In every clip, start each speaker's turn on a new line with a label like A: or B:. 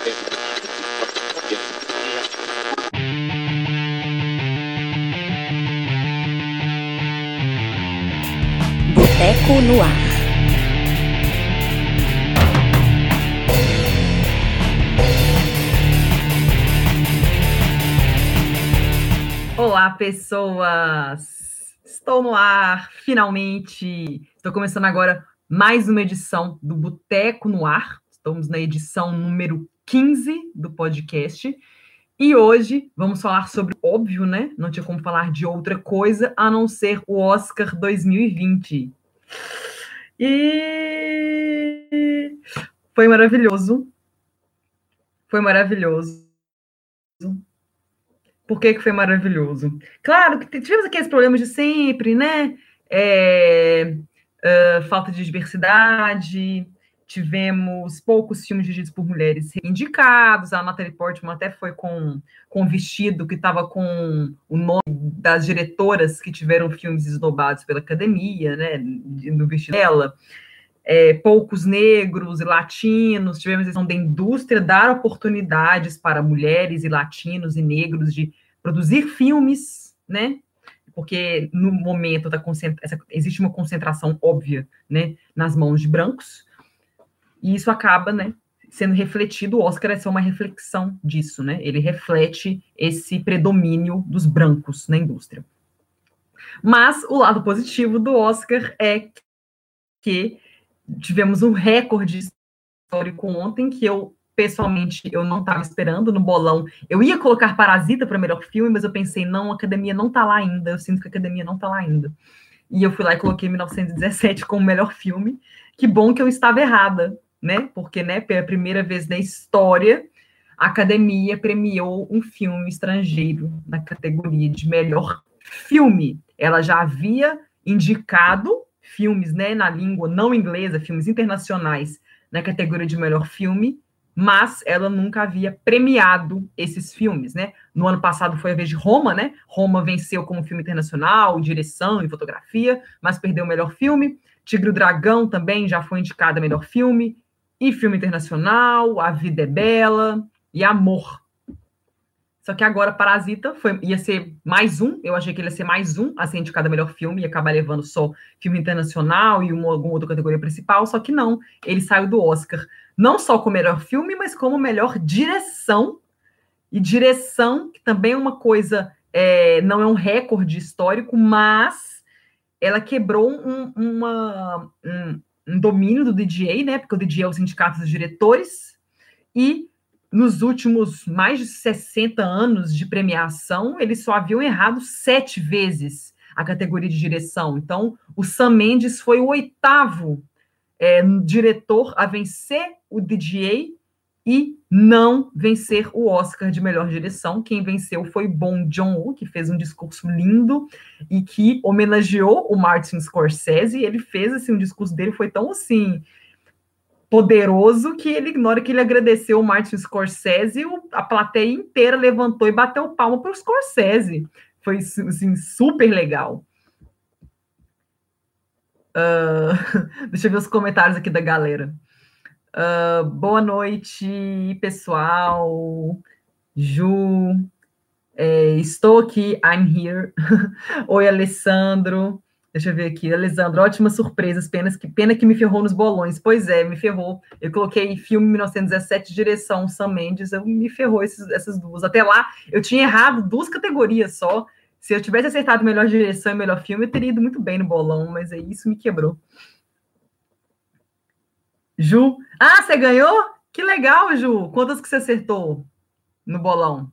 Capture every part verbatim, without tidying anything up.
A: Boteco no Ar.
B: Olá, pessoas! Estou no ar, finalmente! Estou começando agora mais uma edição do Boteco no Ar. Estamos na edição número quinze do podcast. E hoje vamos falar sobre, óbvio, né? Não tinha como falar de outra coisa a não ser o Oscar dois mil e vinte. E foi maravilhoso. Foi maravilhoso. Por que que foi maravilhoso? Claro que tivemos aqueles problemas de sempre, né? É, uh, falta de diversidade, tivemos poucos filmes dirigidos por mulheres indicados, a Natalie Portman até foi com, com um vestido que estava com o nome das diretoras que tiveram filmes esnobados pela academia, né? No vestido dela. É, poucos negros e latinos, tivemos a questão da indústria dar oportunidades para mulheres e latinos e negros de produzir filmes, né? Porque no momento da concentra... existe uma concentração óbvia, né, nas mãos de brancos, e isso acaba, né, sendo refletido. O Oscar é só uma reflexão disso, né? Ele reflete esse predomínio dos brancos na indústria. Mas o lado positivo do Oscar é que tivemos um recorde histórico ontem, que eu, pessoalmente, eu não estava esperando no bolão. Eu ia colocar Parasita para melhor filme, mas eu pensei, não, a Academia não está lá ainda, eu sinto que a Academia não está lá ainda. E eu fui lá e coloquei mil novecentos e dezessete como melhor filme. Que bom que eu estava errada, né? Porque, né, pela primeira vez na história, a Academia premiou um filme estrangeiro na categoria de melhor filme. Ela já havia indicado filmes, né, na língua não inglesa, filmes internacionais, na categoria de melhor filme, mas ela nunca havia premiado esses filmes, né? No ano passado foi a vez de Roma, né? Roma venceu como filme internacional, direção e fotografia, mas perdeu o melhor filme. Tigre e o Dragão também já foi indicada a melhor filme, e filme internacional, A Vida é Bela e Amor. Só que agora Parasita foi, ia ser mais um, eu achei que ele ia ser mais um a ser indicado a melhor filme, ia acabar levando só filme internacional e uma, alguma outra categoria principal, só que não, ele saiu do Oscar, não só como melhor filme, mas como melhor direção, e direção, que também é uma coisa, é, não é um recorde histórico, mas ela quebrou um, uma, um, um domínio do D G A, né, porque o D G A é o sindicato dos diretores, e nos últimos mais de sessenta anos de premiação, eles só haviam errado sete vezes a categoria de direção. Então, o Sam Mendes foi o oitavo é, diretor a vencer o D G A e não vencer o Oscar de melhor direção. Quem venceu foi Bong Joon-ho, que fez um discurso lindo e que homenageou o Martin Scorsese. Ele fez, assim, o discurso dele foi tão, assim, poderoso, que ele, na hora que ele agradeceu o Martin Scorsese, a plateia inteira levantou e bateu palma para o Scorsese. Foi, assim, super legal. Uh, deixa eu ver os comentários aqui da galera. Uh, boa noite, pessoal. Ju, é, estou aqui, I'm here. Oi, Alessandro. Deixa eu ver aqui, Alessandro, ótimas surpresas, pena que, pena que me ferrou nos bolões. Pois é, me ferrou. Eu coloquei filme mil novecentos e dezessete, direção Sam Mendes, eu, me ferrou esses, essas duas. Até lá, eu tinha errado duas categorias só. Se eu tivesse acertado melhor direção e melhor filme, eu teria ido muito bem no bolão, mas aí isso me quebrou. Ju, ah, você ganhou? Que legal, Ju. Quantas que você acertou no bolão?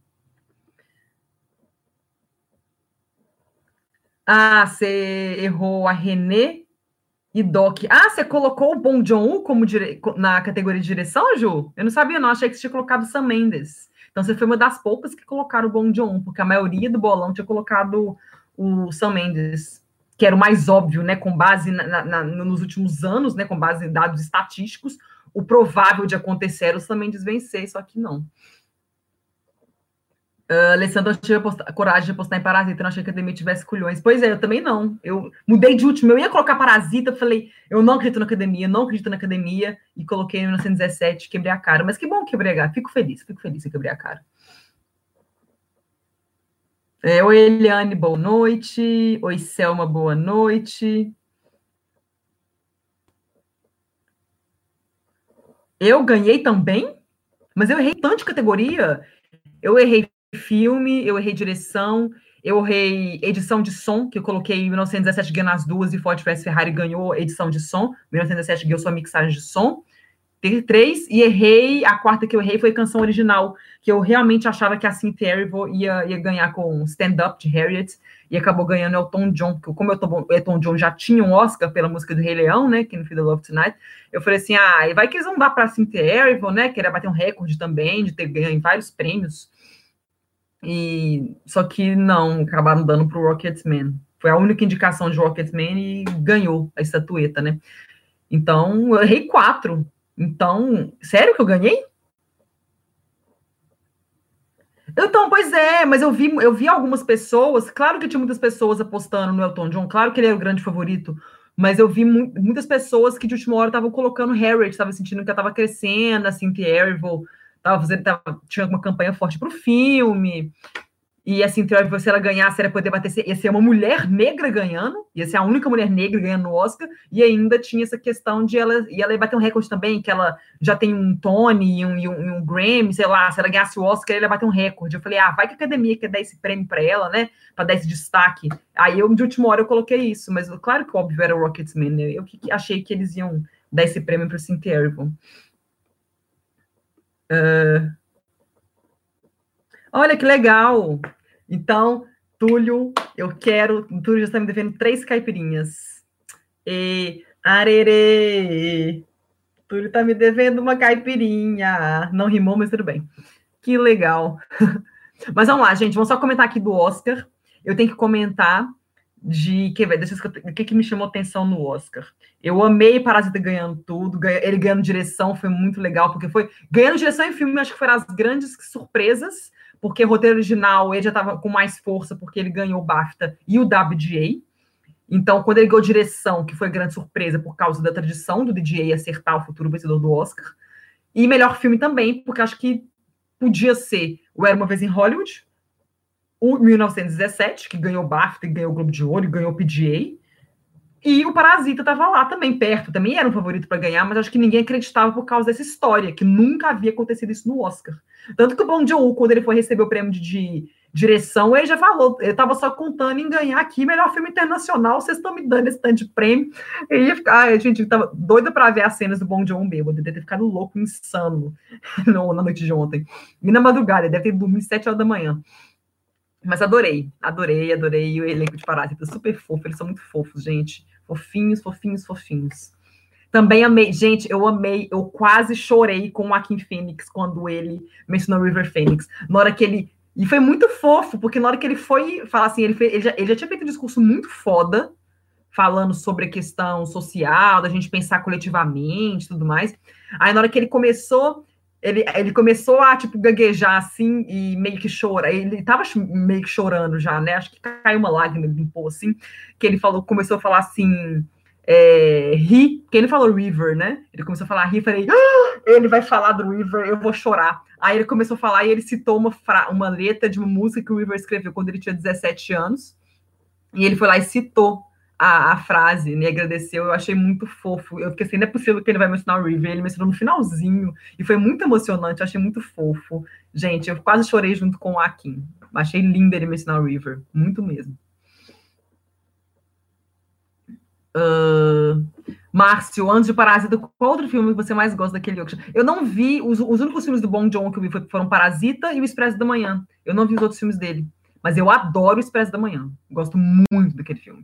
B: Ah, você errou a Renê e Doc. Ah, você colocou o Bong Joon-ho como dire... na categoria de direção, Ju? Eu não sabia, não. Achei que você tinha colocado o Sam Mendes. Então, você foi uma das poucas que colocaram o Bong Joon-ho, porque a maioria do bolão tinha colocado o Sam Mendes, que era o mais óbvio, né? Com base na, na, nos últimos anos, né? Com base em dados estatísticos, o provável de acontecer era o Sam Mendes vencer, só que não. A Alessandra tive a coragem de postar em Parasita, não achei que a Academia tivesse culhões. Pois é, eu também não. Eu mudei de último, eu ia colocar Parasita, falei, eu não acredito na Academia, não acredito na Academia, e coloquei em mil novecentos e dezessete, quebrei a cara. Mas que bom que quebrei a cara, fico feliz, fico feliz que quebrei a cara. É, oi, Eliane, boa noite. Oi, Selma, boa noite. Eu ganhei também? Mas eu errei tanto de categoria. Eu errei filme, eu errei direção, eu errei edição de som, que eu coloquei em mil novecentos e dezessete ganhando as duas, e Ford vs Ferrari ganhou edição de som. mil novecentos e dezessete ganhou sua mixagem de som. Teve três, e errei, a quarta que eu errei foi canção original, que eu realmente achava que a Cynthia Erivo ia, ia ganhar com Stand Up, de Harriet, e acabou ganhando Elton John, porque como o Elton John já tinha um Oscar pela música do Rei Leão, né, que no Feel the Love Tonight, eu falei assim, ah, e vai que eles vão dar para a Cynthia Erivo, né, que era bater um recorde também, de ter ganho vários prêmios, e só que não, acabaram dando para o Rocketman. Foi a única indicação de Rocketman e ganhou a estatueta, né? Então, eu errei quatro. Então, sério que eu ganhei? Então, pois é, mas eu vi, eu vi algumas pessoas, claro que tinha muitas pessoas apostando no Elton John, claro que ele é o grande favorito, mas eu vi mu muitas pessoas que de última hora estavam colocando Harriet, estavam sentindo que ela estava crescendo, assim, que Erivo tava fazendo, tava, tinha uma campanha forte para o filme. E assim, se ela ganhasse, ela poder bater, ia ser uma mulher negra ganhando, ia ser a única mulher negra ganhando no Oscar, e ainda tinha essa questão de ela, e ela ia bater um recorde também, que ela já tem um Tony e um, e um, e um Grammy, sei lá, se ela ganhasse o Oscar, ela ia bater um recorde. Eu falei, ah, vai que a academia quer dar esse prêmio para ela, né, para dar esse destaque. Aí eu, de última hora, eu coloquei isso, mas claro que óbvio era o Rocketman, né? Eu que achei que eles iam dar esse prêmio para o Cynthia Erivo. Uh... Olha que legal! Então, Túlio, eu quero. Túlio já está me devendo três caipirinhas. E arerê! Túlio está me devendo uma caipirinha. Não rimou, mas tudo bem. Que legal. Mas vamos lá, gente. Vamos só comentar aqui do Oscar. Eu tenho que comentar de que, deixa eu, o que, que me chamou atenção no Oscar. Eu amei Parasita ganhando tudo, ele ganhando direção, foi muito legal, porque foi ganhando direção em filme, acho que foram as grandes surpresas, porque o roteiro original ele já estava com mais força, porque ele ganhou o BAFTA e o W G A. Então, quando ele ganhou direção, que foi grande surpresa por causa da tradição do D J acertar o futuro vencedor do Oscar, e melhor filme também, porque acho que podia ser o Era Uma Vez em Hollywood, o mil novecentos e dezessete, que ganhou o BAFTA, ganhou o Globo de Ouro, ganhou o P G A, e o Parasita estava lá também, perto, também era um favorito para ganhar, mas acho que ninguém acreditava por causa dessa história, que nunca havia acontecido isso no Oscar. Tanto que o Bong Joon-ho, quando ele foi receber o prêmio de, de direção, ele já falou, ele estava só contando em ganhar aqui melhor filme internacional, vocês estão me dando esse tanto de prêmio. E ia ficar, a gente estava doida para ver as cenas do Bong Joon-ho bêbado, ele deve ter ficado louco, insano no, na noite de ontem. E na madrugada, ele deve ter dormido sete horas da manhã. Mas adorei, adorei, adorei o elenco de Parasita, super fofo, eles são muito fofos, gente. Fofinhos, fofinhos, fofinhos. Também amei, gente, eu amei, eu quase chorei com o Joaquin Phoenix quando ele mencionou River Phoenix. Na hora que ele. E foi muito fofo, porque na hora que ele foi falar assim, ele, fez, ele, já, ele já tinha feito um discurso muito foda, falando sobre a questão social, da gente pensar coletivamente e tudo mais. Aí na hora que ele começou. Ele, ele começou a, tipo, gaguejar, assim, e meio que chorar. Ele tava meio que chorando já, né? Acho que caiu uma lágrima, ele limpou, assim, que ele falou, começou a falar, assim, é, ri, que ele falou River, né? Ele começou a falar ri, falei, ah, ele vai falar do River, eu vou chorar. Aí ele começou a falar e ele citou uma, fra uma letra de uma música que o River escreveu quando ele tinha dezessete anos, e ele foi lá e citou A, a frase, me agradeceu, eu achei muito fofo. Eu fiquei assim, não é possível que ele vai mencionar o River, ele mencionou no finalzinho, e foi muito emocionante, eu achei muito fofo. Gente, eu quase chorei junto com o Akin. Achei lindo ele mencionar o River, muito mesmo. Uh, Márcio, antes de Parasita, qual outro filme você mais gosta daquele outro? Eu não vi, os, os únicos filmes do Bong Joon que eu vi foram Parasita e o Expresso da Manhã. Eu não vi os outros filmes dele, mas eu adoro o Expresso da Manhã. Gosto muito daquele filme.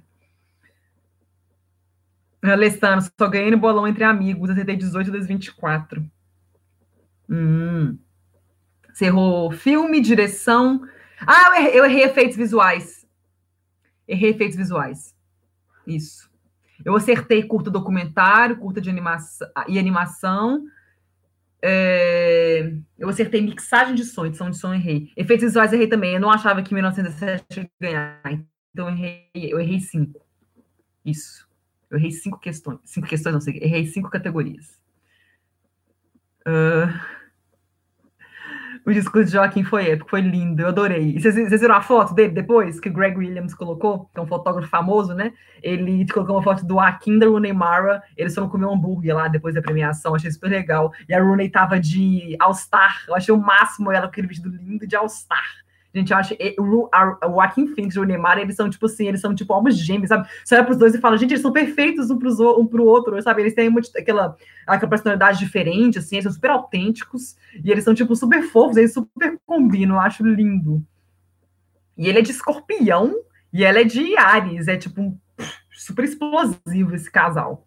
B: Alessandro, só ganhei no bolão entre amigos, acertei dezoito das vinte e quatro. Hum. Você errou filme, direção. Ah, eu errei, eu errei efeitos visuais. Errei efeitos visuais. Isso. Eu acertei curta documentário, curta de animação e animação. É, eu acertei mixagem de som, edição de som, errei. Efeitos visuais, errei também. Eu não achava que mil novecentos e dezessete ia ganhar. Então, eu errei, eu errei cinco. Isso. Eu errei cinco questões. Cinco questões, não sei. Errei cinco categorias. Uh, o discurso de Joaquim foi épico, foi lindo, eu adorei. E vocês, vocês viram a foto dele depois, que o Greg Williams colocou, que é um fotógrafo famoso, né? Ele colocou uma foto do Joaquim, da Rooney Mara, eles foram comer um hambúrguer lá depois da premiação, achei super legal. E a Rooney tava de All-Star, eu achei o máximo ela com aquele vestido lindo de All-Star. Gente, eu acho o, o Joaquim Phoenix e o Neymar, eles são tipo assim, eles são tipo almas gêmeas, sabe? Você olha pros dois e fala, gente, eles são perfeitos um, pros, um pro outro, sabe? Eles têm uma, aquela, aquela personalidade diferente, assim, eles são super autênticos e eles são tipo super fofos, eles super combinam, eu acho lindo. E ele é de Escorpião e ela é de Áries, é tipo super explosivo esse casal.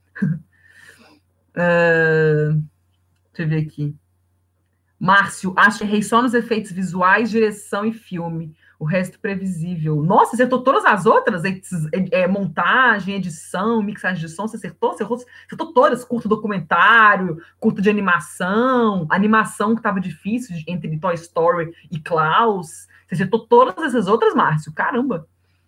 B: uh, deixa eu ver aqui. Márcio, acho que errei só nos efeitos visuais, direção e filme. O resto previsível. Nossa, você acertou todas as outras? É, é, montagem, edição, mixagem de som, você acertou? Você acertou todas? Curto documentário, curto de animação, animação que estava difícil entre Toy Story e Klaus. Você acertou todas essas outras, Márcio? Caramba!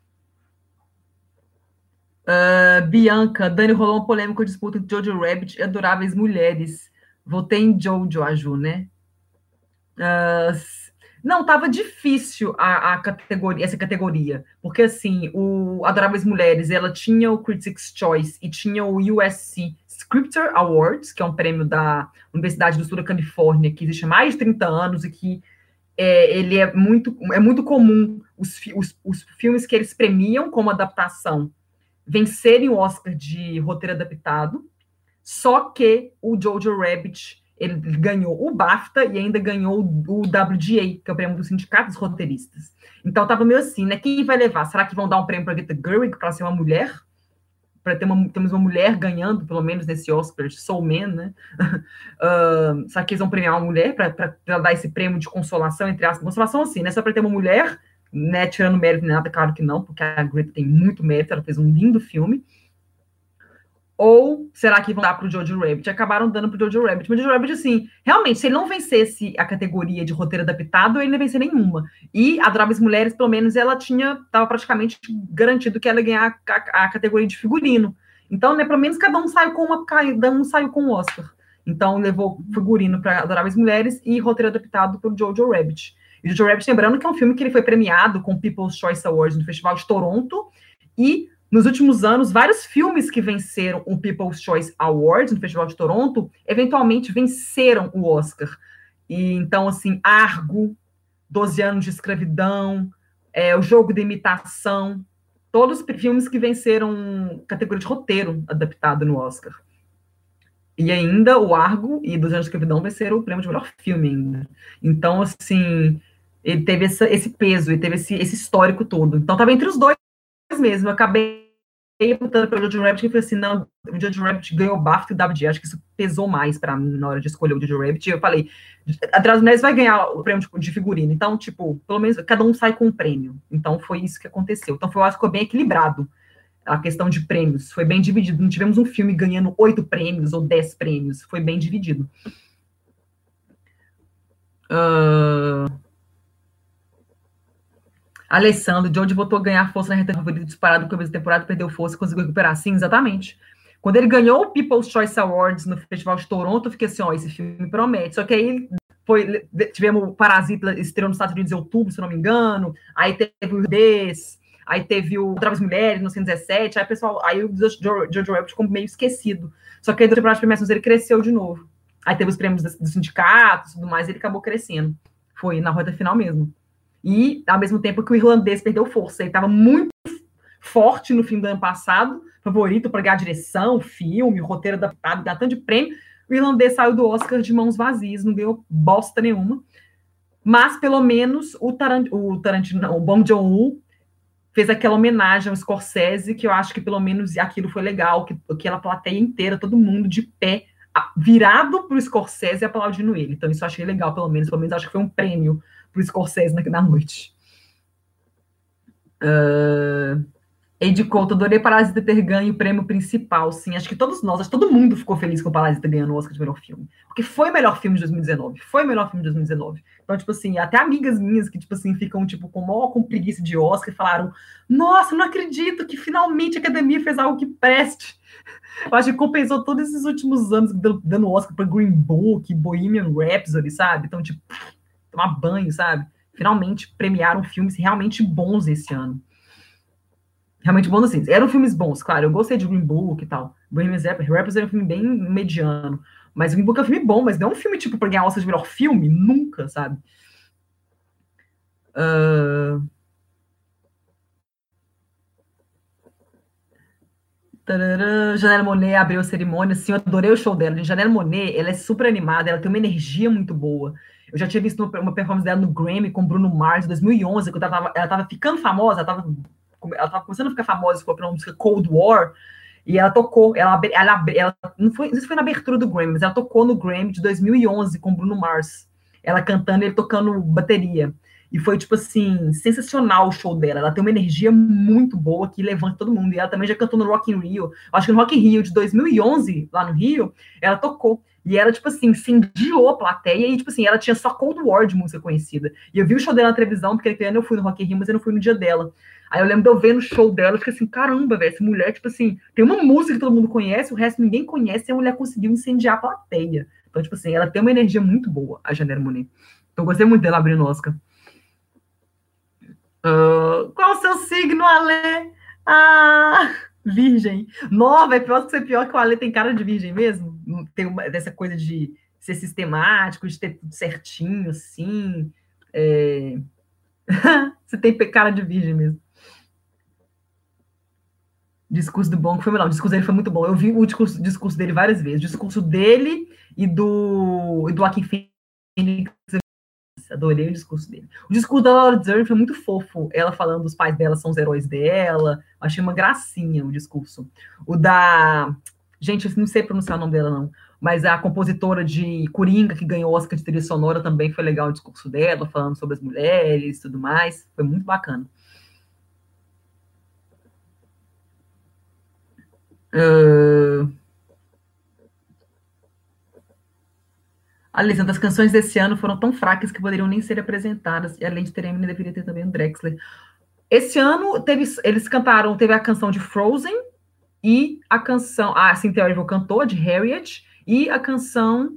B: Uh, Bianca, Dani, rolou uma polêmica disputa entre Jojo Rabbit e Adoráveis Mulheres. Votei em Jojo, a Ju, né? Uh, não, tava difícil a, a categoria, essa categoria, porque assim, o Adoráveis Mulheres, ela tinha o Critics' Choice e tinha o U S C Scripture Awards, que é um prêmio da Universidade do Sul da Califórnia, que existe há mais de trinta anos e que é, ele é muito, é muito comum os, os, os filmes que eles premiam como adaptação vencerem o Oscar de roteiro adaptado, só que o Jojo Rabbit ele ganhou o BAFTA e ainda ganhou o W G A, que é o prêmio dos sindicatos roteiristas. Então tava meio assim, né? Quem vai levar? Será que vão dar um prêmio para Greta Gerwig para ser uma mulher? Para ter uma, temos uma mulher ganhando, pelo menos nesse Oscar, Soul Man, né? Uh, será que eles vão premiar uma mulher para dar esse prêmio de consolação, entre aspas? Consolação assim, né? Só para ter uma mulher, né? Tirando mérito nem nada, claro que não, porque a Greta tem muito mérito, ela fez um lindo filme. Ou será que vão dar para o Jojo Rabbit? Acabaram dando para o Jojo Rabbit. Mas o Jojo Rabbit, assim, realmente, se ele não vencesse a categoria de roteiro adaptado, ele não ia vencer nenhuma. E Adoráveis Mulheres, pelo menos, ela tinha, estava praticamente garantido que ela ia ganhar a, a categoria de figurino. Então, né, pelo menos cada um saiu com uma, cada um saiu com um Oscar. Então, levou figurino para Adoráveis Mulheres e roteiro adaptado para o Jojo Rabbit. E Jojo Rabbit, lembrando que é um filme que ele foi premiado com o People's Choice Awards no Festival de Toronto e nos últimos anos, vários filmes que venceram o People's Choice Awards no Festival de Toronto, eventualmente venceram o Oscar. E então, assim, Argo, doze anos de escravidão, é, O Jogo de Imitação, todos os filmes que venceram categoria de roteiro adaptado no Oscar. E ainda o Argo e doze anos de escravidão venceram o prêmio de melhor filme ainda. Então, assim, ele teve essa, esse peso, ele teve esse, esse histórico todo. Então, estava entre os dois mesmo. Eu acabei apontando para o Jojo Rabbit e falei assim, não, o Jojo Rabbit ganhou o BAFTA e o W G A, acho que isso pesou mais para mim na hora de escolher o Jojo Rabbit, e eu falei, Atrás das Mulheres vai ganhar o prêmio de, de figurino, então, tipo, pelo menos cada um sai com um prêmio, então foi isso que aconteceu, então foi, eu acho que ficou bem equilibrado a questão de prêmios, foi bem dividido, não tivemos um filme ganhando oito prêmios ou dez prêmios, foi bem dividido. Uh... Alessandro, de onde voltou a ganhar força na reta favorita disparado no começo da temporada, perdeu força e conseguiu recuperar. Sim, exatamente. Quando ele ganhou o People's Choice Awards no Festival de Toronto, eu fiquei assim, ó, esse filme promete. Só que aí foi, tivemos o Parasita estreou nos Estados Unidos em outubro, se não me engano, aí teve o Des, aí teve o Adoráveis Mulheres, no cento e dezessete, aí o pessoal, aí o Jojo Rabbit ficou meio esquecido. Só que aí, da temporada de premiações, ele cresceu de novo. Aí teve os prêmios dos sindicatos e tudo mais, ele acabou crescendo. Foi na reta final mesmo. E, ao mesmo tempo que o irlandês perdeu força. Ele estava muito forte no fim do ano passado, favorito para ganhar direção, filme, roteiro adaptado, ganhar tanto de prêmio. O irlandês saiu do Oscar de mãos vazias, não ganhou bosta nenhuma. Mas, pelo menos, o, Tarant o Tarantino, não, o Bong Joon-ho fez aquela homenagem ao Scorsese, que eu acho que, pelo menos, aquilo foi legal, que aquela plateia inteira, todo mundo de pé, virado para o Scorsese e aplaudindo ele. Então, isso eu achei legal, pelo menos. Pelo menos, acho que foi um prêmio para o Scorsese na, na noite. Uh, Ed Couto, adorei Parasita ter ganho o prêmio principal, sim. Acho que todos nós, acho que todo mundo ficou feliz com o Parasita ganhando o Oscar de melhor filme. Porque foi o melhor filme de dois mil e dezenove. Foi o melhor filme de dois mil e dezenove. Então, tipo assim, até amigas minhas que, tipo assim, ficam, tipo, com maior com preguiça de Oscar e falaram: nossa, não acredito que finalmente a Academia fez algo que preste. Eu acho que compensou todos esses últimos anos dando Oscar para Green Book, Bohemian Rhapsody, sabe? Então, tipo, tomar banho, sabe? Finalmente premiaram filmes realmente bons esse ano. Realmente bons, assim. Eram filmes bons, claro. Eu gostei de Green Book e tal. Bohemian Rhapsody é um filme bem mediano. Mas Green Book é um filme bom, mas não é um filme, tipo, pra ganhar Oscar de melhor filme. Nunca, sabe? Uh... Janelle Monáe abriu a cerimônia, assim, eu adorei o show dela. Janelle Monáe, ela é super animada, ela tem uma energia muito boa. Eu já tinha visto uma performance dela no Grammy com Bruno Mars, em dois mil e onze, quando ela tava, ela tava ficando famosa, ela tava, ela tava começando a ficar famosa com a música Cold War, e ela tocou, ela, ela, ela não, foi, não sei se foi na abertura do Grammy, mas ela tocou no Grammy de dois mil e onze com Bruno Mars. Ela cantando e ele tocando bateria. E foi, tipo assim, sensacional o show dela. Ela tem uma energia muito boa que levanta todo mundo. E ela também já cantou no Rock in Rio. Acho que no Rock in Rio de dois mil e onze, lá no Rio, ela tocou. E ela, tipo assim, incendiou a plateia. E, tipo assim, ela tinha só Cold War de música conhecida. E eu vi o show dela na televisão, porque aquele ano eu fui no Rock in Rio, mas eu não fui no dia dela. Aí eu lembro de eu ver no show dela, eu fiquei assim, caramba, velho, essa mulher, tipo assim, tem uma música que todo mundo conhece, o resto ninguém conhece, e a mulher conseguiu incendiar a plateia. Então, tipo assim, ela tem uma energia muito boa, a Janelle Monáe. Então, eu gostei muito dela abrindo o Oscar. Uh, qual o seu signo, Ale? Ah, virgem. Nova, é pior que ser pior que o Ale tem cara de virgem mesmo. Tem uma, dessa coisa de ser sistemático, de ter tudo certinho, assim. É... Você tem cara de virgem mesmo. Discurso do Bong foi melhor. O discurso dele foi muito bom. Eu vi o discurso, discurso dele várias vezes. O discurso dele e do, e do Joaquin Phoenix. Adorei o discurso dele. O discurso da Laura Dern foi muito fofo. Ela falando dos pais dela são os heróis dela. Achei uma gracinha o discurso. O da... Gente, eu não sei pronunciar o nome dela, não. Mas a compositora de Coringa, que ganhou o Oscar de trilha sonora, também foi legal o discurso dela, falando sobre as mulheres e tudo mais. Foi muito bacana. Uh... Alessandra, as canções desse ano foram tão fracas que poderiam nem ser apresentadas. E além de ter Eminem, deveria ter também o Drexler. Esse ano, teve, eles cantaram, teve a canção de Frozen e a canção, a Cynthia Erivo cantou, de Harriet, e a canção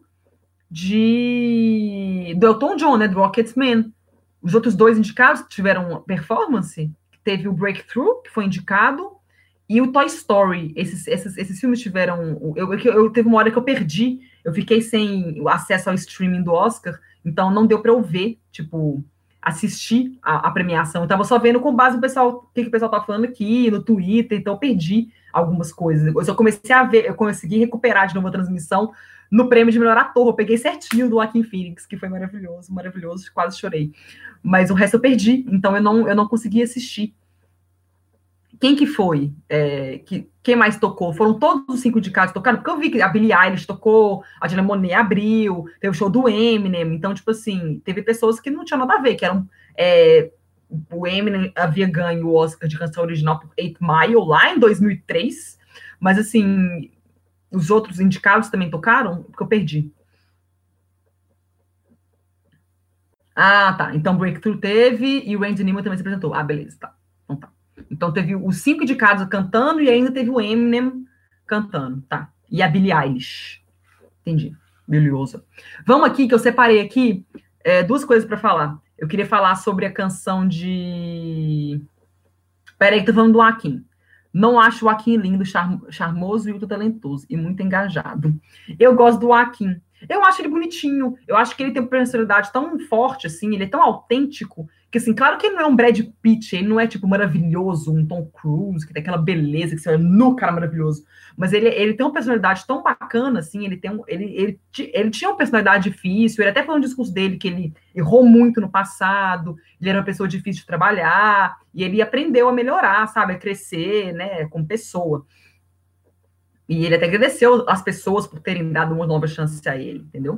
B: de do Elton John, né, do Rocketman. Os outros dois indicados que tiveram performance, teve o Breakthrough, que foi indicado, e o Toy Story. Esses, esses, esses filmes tiveram... Eu, eu, eu teve uma hora que eu perdi, eu fiquei sem acesso ao streaming do Oscar, então não deu para eu ver, tipo, assistir a, a premiação. Eu tava só vendo com base no pessoal, o que, que o pessoal tá falando aqui, no Twitter, então eu perdi algumas coisas. Eu só comecei a ver, eu consegui recuperar de novo a transmissão no prêmio de melhor ator. Eu peguei certinho do Joaquin Phoenix, que foi maravilhoso, maravilhoso, quase chorei. Mas o resto eu perdi, então eu não, eu não consegui assistir. Quem que foi? É, que, quem mais tocou? Foram todos os cinco indicados tocaram? Porque eu vi que a Billie Eilish tocou, a Janelle Monáe abriu, teve o show do Eminem, então, tipo assim, teve pessoas que não tinham nada a ver, que eram... É, o Eminem havia ganho o Oscar de canção original por Eight Mile, lá em dois mil e três, mas, assim, os outros indicados também tocaram? Porque eu perdi. Ah, tá. Então, Breakthrough teve e o Randy Newman também se apresentou. Ah, beleza, tá. Então tá. Então teve os cinco indicados cantando e ainda teve o Eminem cantando, tá? E a Billie Eilish. Entendi. Beliosa. Vamos aqui, que eu separei aqui é, duas coisas para falar. Eu queria falar sobre a canção de... Peraí, que tô falando do Joaquim. Não acho o Joaquim lindo, charmoso e ultra talentoso e muito engajado. Eu gosto do Joaquim. Eu acho ele bonitinho. Eu acho que ele tem uma personalidade tão forte, assim, ele é tão autêntico, que, assim, claro que ele não é um Brad Pitt, ele não é, tipo, maravilhoso, um Tom Cruise, que tem aquela beleza, que você olha no cara maravilhoso. Mas ele, ele tem uma personalidade tão bacana, assim, ele tem um, ele, ele, ele tinha uma personalidade difícil, ele até falou no discurso dele que ele errou muito no passado, ele era uma pessoa difícil de trabalhar, e ele aprendeu a melhorar, sabe, a crescer, né, como pessoa. E ele até agradeceu as pessoas por terem dado uma nova chance a ele, entendeu?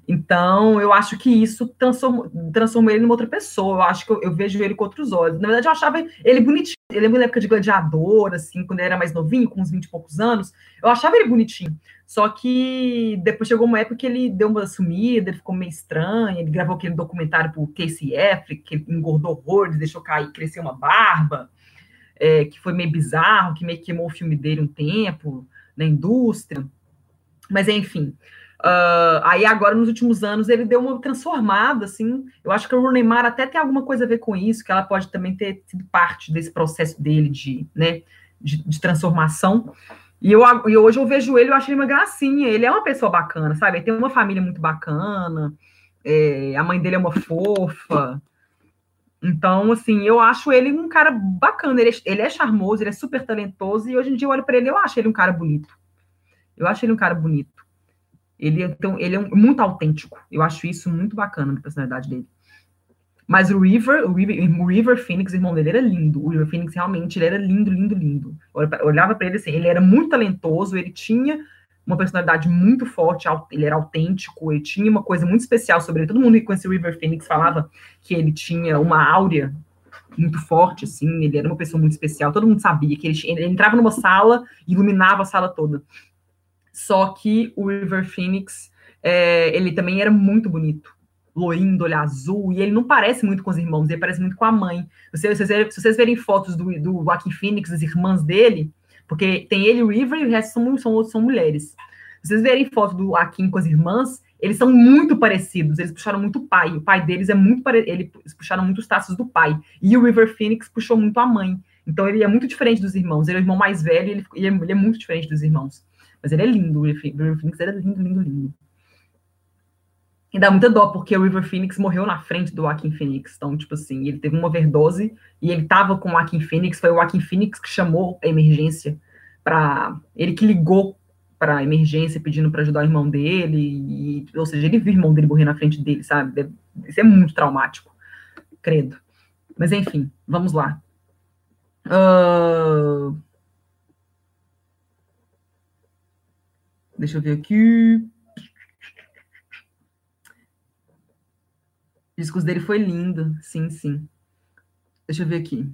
B: Então, eu acho que isso transformou, transformou ele numa outra pessoa. Eu acho que eu, eu vejo ele com outros olhos. Na verdade, eu achava ele bonitinho. Eu lembro da época de Gladiador, assim, quando ele era mais novinho, com uns vinte e poucos anos. Eu achava ele bonitinho. Só que depois chegou uma época que ele deu uma sumida, ele ficou meio estranho. Ele gravou aquele documentário pro Casey Affleck, que ele engordou horrores, deixou cair, crescer uma barba, é, que foi meio bizarro, que meio queimou o filme dele um tempo na indústria. Mas, enfim. Uh, aí agora, nos últimos anos, ele deu uma transformada, assim. Eu acho que o Rooney Mara até tem alguma coisa a ver com isso, que ela pode também ter sido parte desse processo dele de, né, de, de transformação. E, eu, e hoje eu vejo ele, eu acho ele uma gracinha. Ele é uma pessoa bacana, sabe? Ele tem uma família muito bacana, é, a mãe dele é uma fofa. Então, assim, eu acho ele um cara bacana. Ele é, ele é charmoso, ele é super talentoso, e hoje em dia eu olho para ele, eu acho ele um cara bonito. Eu acho ele um cara bonito. Ele, então, ele é um, muito autêntico. Eu acho isso muito bacana na personalidade dele. Mas o River, o River, o River Phoenix, o irmão dele, era lindo. O River Phoenix, realmente, ele era lindo, lindo, lindo. Eu olhava para ele assim, ele era muito talentoso, ele tinha uma personalidade muito forte, ele era autêntico, ele tinha uma coisa muito especial sobre ele. Todo mundo que conhecia o River Phoenix falava que ele tinha uma áurea muito forte, assim, ele era uma pessoa muito especial. Todo mundo sabia que ele, ele entrava numa sala e iluminava a sala toda. Só que o River Phoenix, é, ele também era muito bonito. Loirinho, do olho azul, e ele não parece muito com os irmãos, ele parece muito com a mãe. Se vocês, se vocês verem fotos do, do Joaquin Phoenix, das irmãs dele, porque tem ele, o River, e o resto são, são, são mulheres. Se vocês verem fotos do Joaquin com as irmãs, eles são muito parecidos, eles puxaram muito o pai. O pai deles é muito parecido, eles puxaram muito os traços do pai. E o River Phoenix puxou muito a mãe. Então ele é muito diferente dos irmãos. Ele é o irmão mais velho, ele, ele, é, ele é muito diferente dos irmãos. Mas ele é lindo, o River Phoenix era lindo, lindo, lindo. E dá muita dó, porque o River Phoenix morreu na frente do Joaquin Phoenix. Então, tipo assim, ele teve uma overdose e ele tava com o Joaquin Phoenix, foi o Joaquin Phoenix que chamou a emergência para ele que ligou para a emergência pedindo para ajudar o irmão dele, e, ou seja, ele viu o irmão dele morrer na frente dele, sabe? Isso é muito traumático, credo. Mas, enfim, vamos lá. Uh... Deixa eu ver aqui. O discurso dele foi lindo, sim, sim. Deixa eu ver aqui.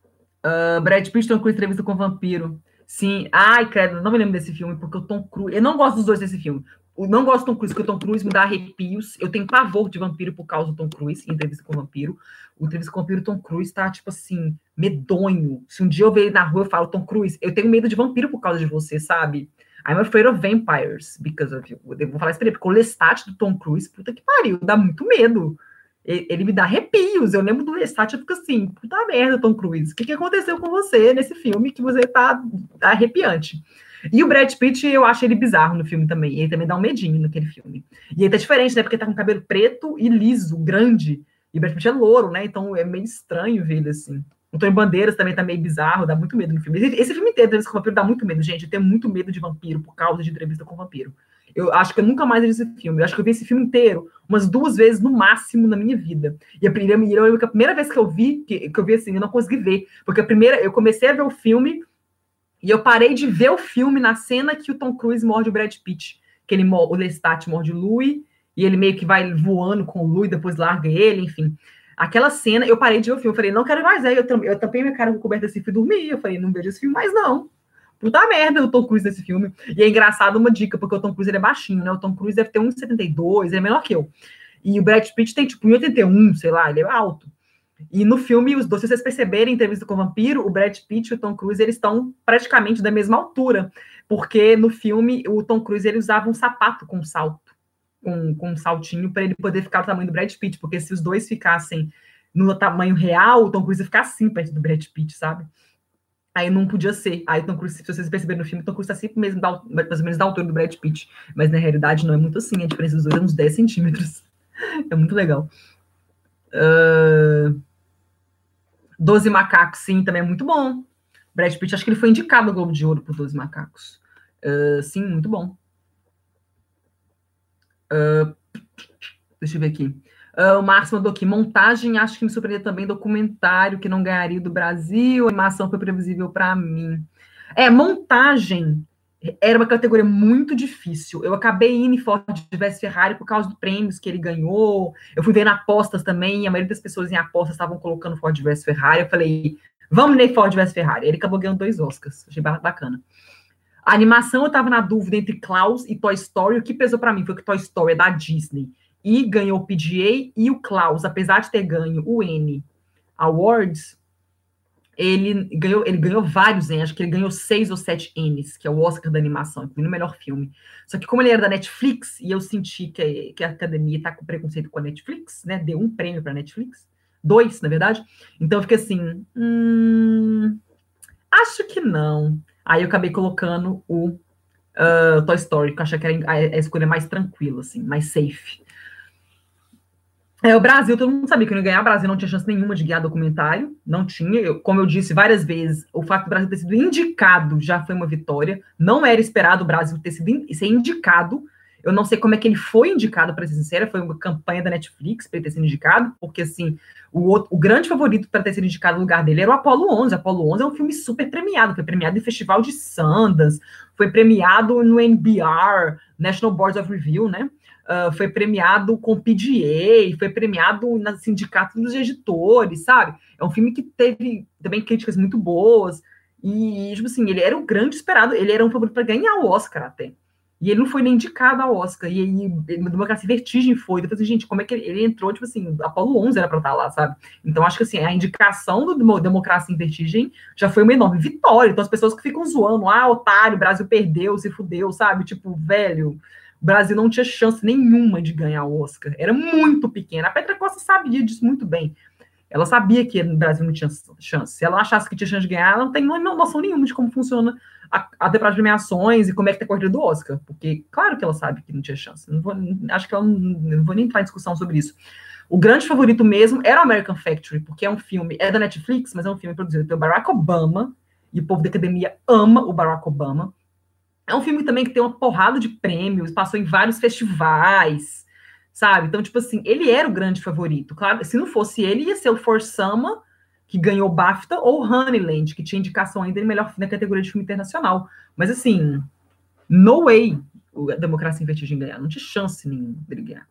B: Uh, Brad Pitt com entrevista com o vampiro. Sim. Ai, credo, não me lembro desse filme, porque o Tom Cruise... Eu não gosto dos dois desse filme. Eu não gosto do Tom Cruise, porque o Tom Cruise me dá arrepios. Eu tenho pavor de vampiro por causa do Tom Cruise, em entrevista com o vampiro. O entrevista com o vampiro, o Tom Cruise tá, tipo assim, medonho. Se um dia eu ver ele na rua, eu falo, Tom Cruise, eu tenho medo de vampiro por causa de você, sabe? I'm afraid of vampires because of you. Eu vou falar isso pra ele, porque o Lestat do Tom Cruise, puta que pariu, dá muito medo. Ele me dá arrepios. Eu lembro do Lestat, eu fico assim, puta merda, Tom Cruise. O que, que aconteceu com você nesse filme que você tá, tá arrepiante? E o Brad Pitt, eu acho ele bizarro no filme também. Ele também dá um medinho naquele filme. E ele tá diferente, né? Porque tá com cabelo preto e liso, grande. E o Brad Pitt é louro, né? Então é meio estranho ver ele assim. O Antônio Bandeiras também tá meio bizarro, dá muito medo no filme. Esse filme inteiro, Entrevista com o Vampiro, dá muito medo, gente. Eu tenho muito medo de vampiro por causa de Entrevista com o Vampiro. Eu acho que eu nunca mais vi esse filme. Eu acho que eu vi esse filme inteiro umas duas vezes no máximo na minha vida. E a primeira, eu, a primeira vez que eu vi, que, que eu vi assim, eu não consegui ver. Porque a primeira, eu comecei a ver o filme e eu parei de ver o filme na cena que o Tom Cruise morde o Brad Pitt. Que ele, o Lestat morde o Louis e ele meio que vai voando com o Louis, depois larga ele, enfim. Aquela cena, eu parei de ver o filme. Eu falei, não quero mais ver. Eu, eu tampei minha cara com coberta assim e fui dormir. Eu falei, não vejo esse filme mais não. Puta merda o Tom Cruise nesse filme. E é engraçado uma dica, porque o Tom Cruise ele é baixinho, né? O Tom Cruise deve ter um metro e setenta e dois, ele é menor que eu. E o Brad Pitt tem tipo um metro e oitenta e um, sei lá, ele é alto. E no filme, os dois, se vocês perceberem, em Entrevista com o Vampiro, o Brad Pitt e o Tom Cruise, eles estão praticamente da mesma altura. Porque no filme, o Tom Cruise, ele usava um sapato com salto, com, com um saltinho, para ele poder ficar do tamanho do Brad Pitt. Porque se os dois ficassem no tamanho real, o Tom Cruise ia ficar assim perto do Brad Pitt, sabe? Aí não podia ser. Aí Tom Cruise, se vocês perceberem no filme, Tom Cruise tá sempre mesmo da, mais ou menos da altura do Brad Pitt. Mas na realidade não é muito assim. A diferença dos dois é uns dez centímetros. É muito legal. Uh... Doze Macacos, sim, também é muito bom. Brad Pitt, acho que ele foi indicado ao Globo de Ouro por Doze Macacos. Uh, sim, muito bom. Uh... Deixa eu ver aqui. Uh, o Márcio mandou aqui, montagem, acho que me surpreendeu também, documentário que não ganharia do Brasil, a animação foi previsível para mim. É, montagem, Era uma categoria muito difícil. Eu acabei indo em Ford versus Ferrari por causa dos prêmios que ele ganhou. Eu fui vendo apostas também, a maioria das pessoas em apostas estavam colocando Ford versus Ferrari. Eu falei, vamos ler Ford versus Ferrari. Ele acabou ganhando dois Oscars. Achei bacana. A animação, eu estava na dúvida entre Klaus e Toy Story. O que pesou para mim foi que Toy Story é da Disney e ganhou o P G A, e o Klaus, apesar de ter ganho o N Awards, ele ganhou, ele ganhou vários N, acho que ele ganhou seis ou sete N's, que é o Oscar da animação, incluindo o melhor filme. Só que como ele era da Netflix, e eu senti que, que a academia está com preconceito com a Netflix, né? Deu um prêmio para a Netflix, dois, na verdade. Então eu fiquei assim, hum, acho que não. Aí eu acabei colocando o uh, Toy Story, que eu achei que era a, a escolha mais tranquila, assim, mais safe. É, o Brasil, todo mundo sabia que não ia ganhar. O Brasil não tinha chance nenhuma de guiar documentário. Não tinha. Eu, como eu disse várias vezes, o fato do Brasil ter sido indicado já foi uma vitória. Não era esperado o Brasil ter sido in, ser indicado. Eu não sei como é que ele foi indicado, para ser sincera. Foi uma campanha da Netflix para ele ter sido indicado, porque, assim, o, outro, o grande favorito para ter sido indicado no lugar dele era o Apollo onze. Apollo onze é um filme super premiado. Foi premiado em Festival de Sundance, foi premiado no N B R, National Board of Review, né? Uh, foi premiado com P G A, foi premiado no Sindicato dos Editores, sabe? É um filme que teve também críticas muito boas, e, tipo assim, ele era o grande esperado, ele era um favorito para ganhar o Oscar até. E ele não foi nem indicado ao Oscar, e aí, Democracia e Vertigem foi. Depois, assim, gente, como é que ele, ele entrou, tipo assim, Apolo onze era para estar lá, sabe? Então, acho que, assim, a indicação do Democracia em Vertigem já foi uma enorme vitória. Então, as pessoas que ficam zoando, ah, otário, o Brasil perdeu, se fudeu, sabe? Tipo, velho, o Brasil não tinha chance nenhuma de ganhar o Oscar. Era muito pequena. A Petra Costa sabia disso muito bem. Ela sabia que o Brasil não tinha chance. Se ela achasse que tinha chance de ganhar, ela não tem noção nenhuma de como funciona a, a temporada de premiações e como é que tá a corrida do Oscar. Porque, claro que ela sabe que não tinha chance. Não vou, acho que ela não, não vou nem entrar em discussão sobre isso. O grande favorito mesmo era o American Factory, porque é um filme, é da Netflix, mas é um filme produzido pelo Barack Obama, e o povo da academia ama o Barack Obama. É um filme também que tem uma porrada de prêmios, passou em vários festivais, sabe? Então, tipo assim, ele era o grande favorito. Claro, se não fosse ele, ia ser o For Sama, que ganhou o BAFTA, ou Honeyland, que tinha indicação ainda em melhor na categoria de filme internacional. Mas, assim, no way a Democracia em Vertigem ganhar. Não tinha chance nenhuma dele ganhar.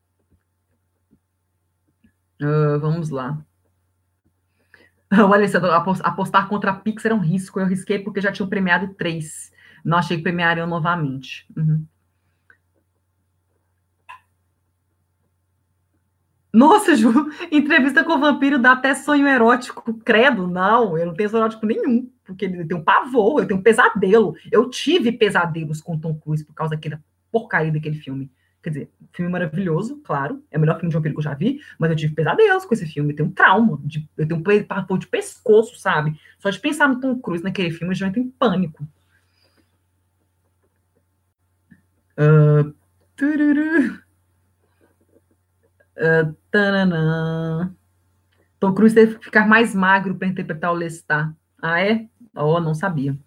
B: Uh, vamos lá. O Alessandro, apostar contra a Pixar é um risco. Eu risquei porque já tinham premiado três. Não achei que premiariam novamente. Uhum. Nossa, Ju, entrevista com o vampiro dá até sonho erótico. Credo, não, eu não tenho sonho erótico nenhum, porque ele tem um pavor, eu tenho um pesadelo. Eu tive pesadelos com Tom Cruise por causa daquela porcaria daquele filme. Quer dizer, filme maravilhoso, claro, é o melhor filme de vampiro que eu já vi, mas eu tive pesadelos com esse filme, eu tenho um trauma, de, eu tenho um pavor de pescoço, sabe? Só de pensar no Tom Cruise naquele filme, eu já entro em pânico. Uh, tururu. Uh, tananã. Tom Cruise teve que ficar mais magro para interpretar o Lestat. Ah, é? Oh, não sabia.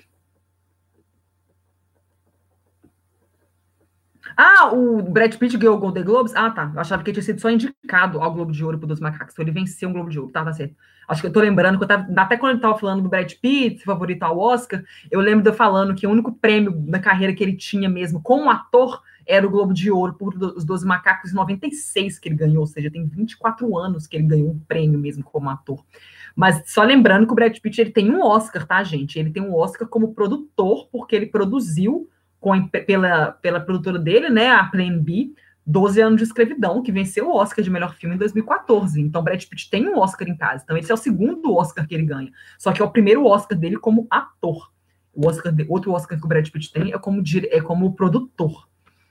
B: Ah, o Brad Pitt ganhou o Golden Globes? Ah, tá. Eu achava que ele tinha sido só indicado ao Globo de Ouro por Dos Macacos. Então ele venceu um Globo de Ouro. Tá, tá certo. Acho que eu tô lembrando que eu tava, até quando ele tava falando do Brad Pitt, favorito ao Oscar, eu lembro de eu falando que o único prêmio da carreira que ele tinha mesmo como ator era o Globo de Ouro por Os Doze Macacos em noventa e seis que ele ganhou, ou seja, tem vinte e quatro anos que ele ganhou um prêmio mesmo como ator. Mas só lembrando que o Brad Pitt ele tem um Oscar, tá, gente? Ele tem um Oscar como produtor, porque ele produziu com, pela, pela produtora dele, né, a Plan B, doze anos de escravidão, que venceu o Oscar de melhor filme em dois mil e quatorze. Então, Brad Pitt tem um Oscar em casa. Então, esse é o segundo Oscar que ele ganha. Só que é o primeiro Oscar dele como ator. O Oscar de, outro Oscar que o Brad Pitt tem é como, é como produtor.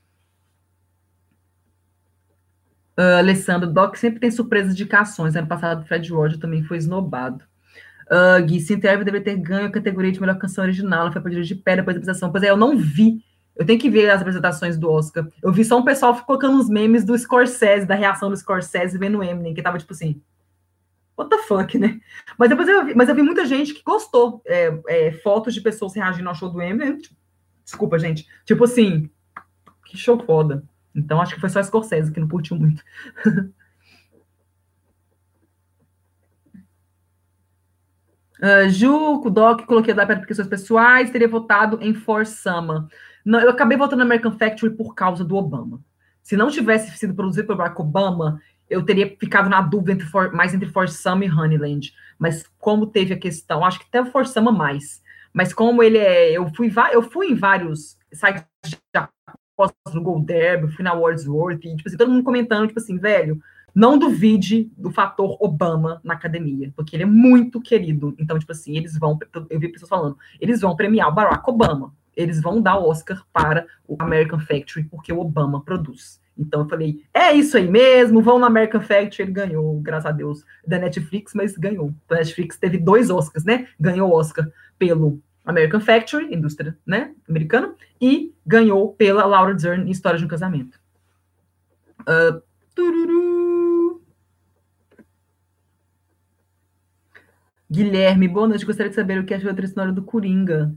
B: Uh, Alessandro, Doc sempre tem surpresas de indicações. Ano passado, o Fred Roger também foi esnobado. Uh, Gui, Cynthia Erivo deveria ter ganho a categoria de melhor canção original. Ela foi para de pé depois da apresentação. Pois é, eu não vi. Eu tenho que ver as apresentações do Oscar. Eu vi só um pessoal colocando uns memes do Scorsese, da reação do Scorsese vendo o Eminem, que tava tipo assim, what the fuck, né? Mas depois eu vi, mas eu vi muita gente que gostou. É, é, fotos de pessoas reagindo ao show do Eminem. Tipo, desculpa, gente. Tipo assim, que show foda. Então acho que foi só Scorsese que não curtiu muito. Uh, Ju, Doc, coloquei da por questões pessoais, teria votado em For Summer. Não, eu acabei votando na American Factory por causa do Obama. Se não tivesse sido produzido por Barack Obama, eu teria ficado na dúvida entre For, mais entre For Summer e Honeyland. Mas como teve a questão, acho que até o For Summer mais. Mas como ele é, eu fui, eu fui em vários sites de apostas no Gold Derby, fui na Wordsworth, e tipo assim, todo mundo comentando, tipo assim, velho, não duvide do fator Obama na academia, porque ele é muito querido. Então, tipo assim, eles vão, eu vi pessoas falando, eles vão premiar o Barack Obama. Eles vão dar o Oscar para o American Factory, porque o Obama produz. Então eu falei, é isso aí mesmo, vão no American Factory, ele ganhou, graças a Deus, da Netflix, mas ganhou. A Netflix teve dois Oscars, né? Ganhou o Oscar pelo American Factory, indústria, né, americana, e ganhou pela Laura Dern em História de um Casamento. Uh, tururu. Guilherme, boa noite. Gostaria de saber o que achou da trilha sonora do Coringa.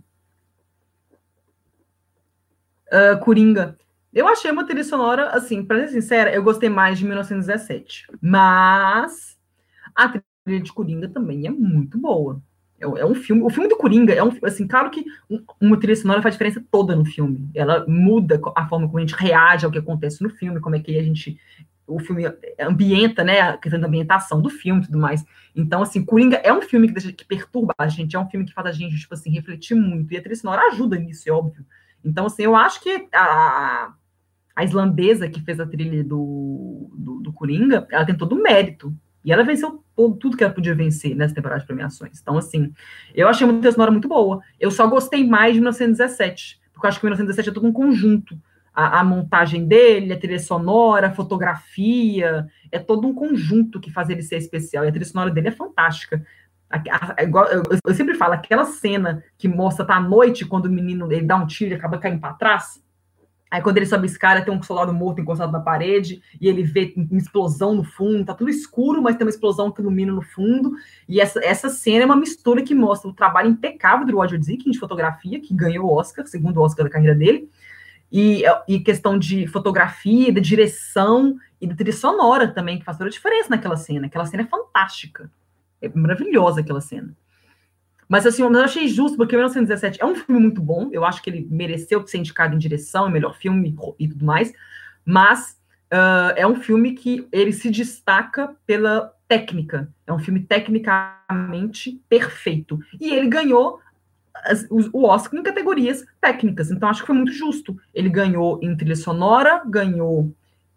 B: Uh, Coringa. Eu achei uma trilha sonora, assim, pra ser sincera, eu gostei mais de mil novecentos e dezessete. Mas a trilha de Coringa também é muito boa. É, é um filme. O filme do Coringa é um, assim, claro que uma trilha sonora faz diferença toda no filme. Ela muda a forma como a gente reage ao que acontece no filme, como é que a gente o filme ambienta, né, a questão da ambientação do filme e tudo mais. Então, assim, Coringa é um filme que, deixa, que perturba a gente, é um filme que faz a gente, tipo assim, refletir muito, e a trilha sonora ajuda nisso, é óbvio. Então, assim, eu acho que a, a islandesa que fez a trilha do, do, do Coringa, ela tem todo o mérito, e ela venceu tudo que ela podia vencer nessa temporada de premiações. Então, assim, eu achei uma trilha sonora muito boa. Eu só gostei mais de mil novecentos e dezessete, porque eu acho que mil novecentos e dezessete é todo um conjunto. A, a montagem dele, a trilha sonora, a fotografia, é todo um conjunto que faz ele ser especial. E a trilha sonora dele é fantástica. A, a, a, igual, eu, eu, sempre falo, aquela cena que mostra tá à noite, quando o menino ele dá um tiro e acaba caindo para trás. Aí quando ele sobe a escada, tem um soldado morto encostado na parede, e ele vê uma explosão no fundo, tá tudo escuro, mas tem uma explosão que ilumina no fundo. E essa, essa cena é uma mistura que mostra o trabalho impecável do Roger Deakins de fotografia, que ganhou o Oscar, segundo Oscar da carreira dele, e, e questão de fotografia, de direção e de trilha sonora também, que faz toda a diferença naquela cena. Aquela cena é fantástica. É maravilhosa aquela cena. Mas assim, eu achei justo, porque mil novecentos e dezessete é um filme muito bom. Eu acho que ele mereceu ser indicado em direção, melhor filme e tudo mais. Mas uh, é um filme que ele se destaca pela técnica. É um filme tecnicamente perfeito. E ele ganhou as, o Oscar em categorias técnicas. Então, acho que foi muito justo. Ele ganhou em trilha sonora, ganhou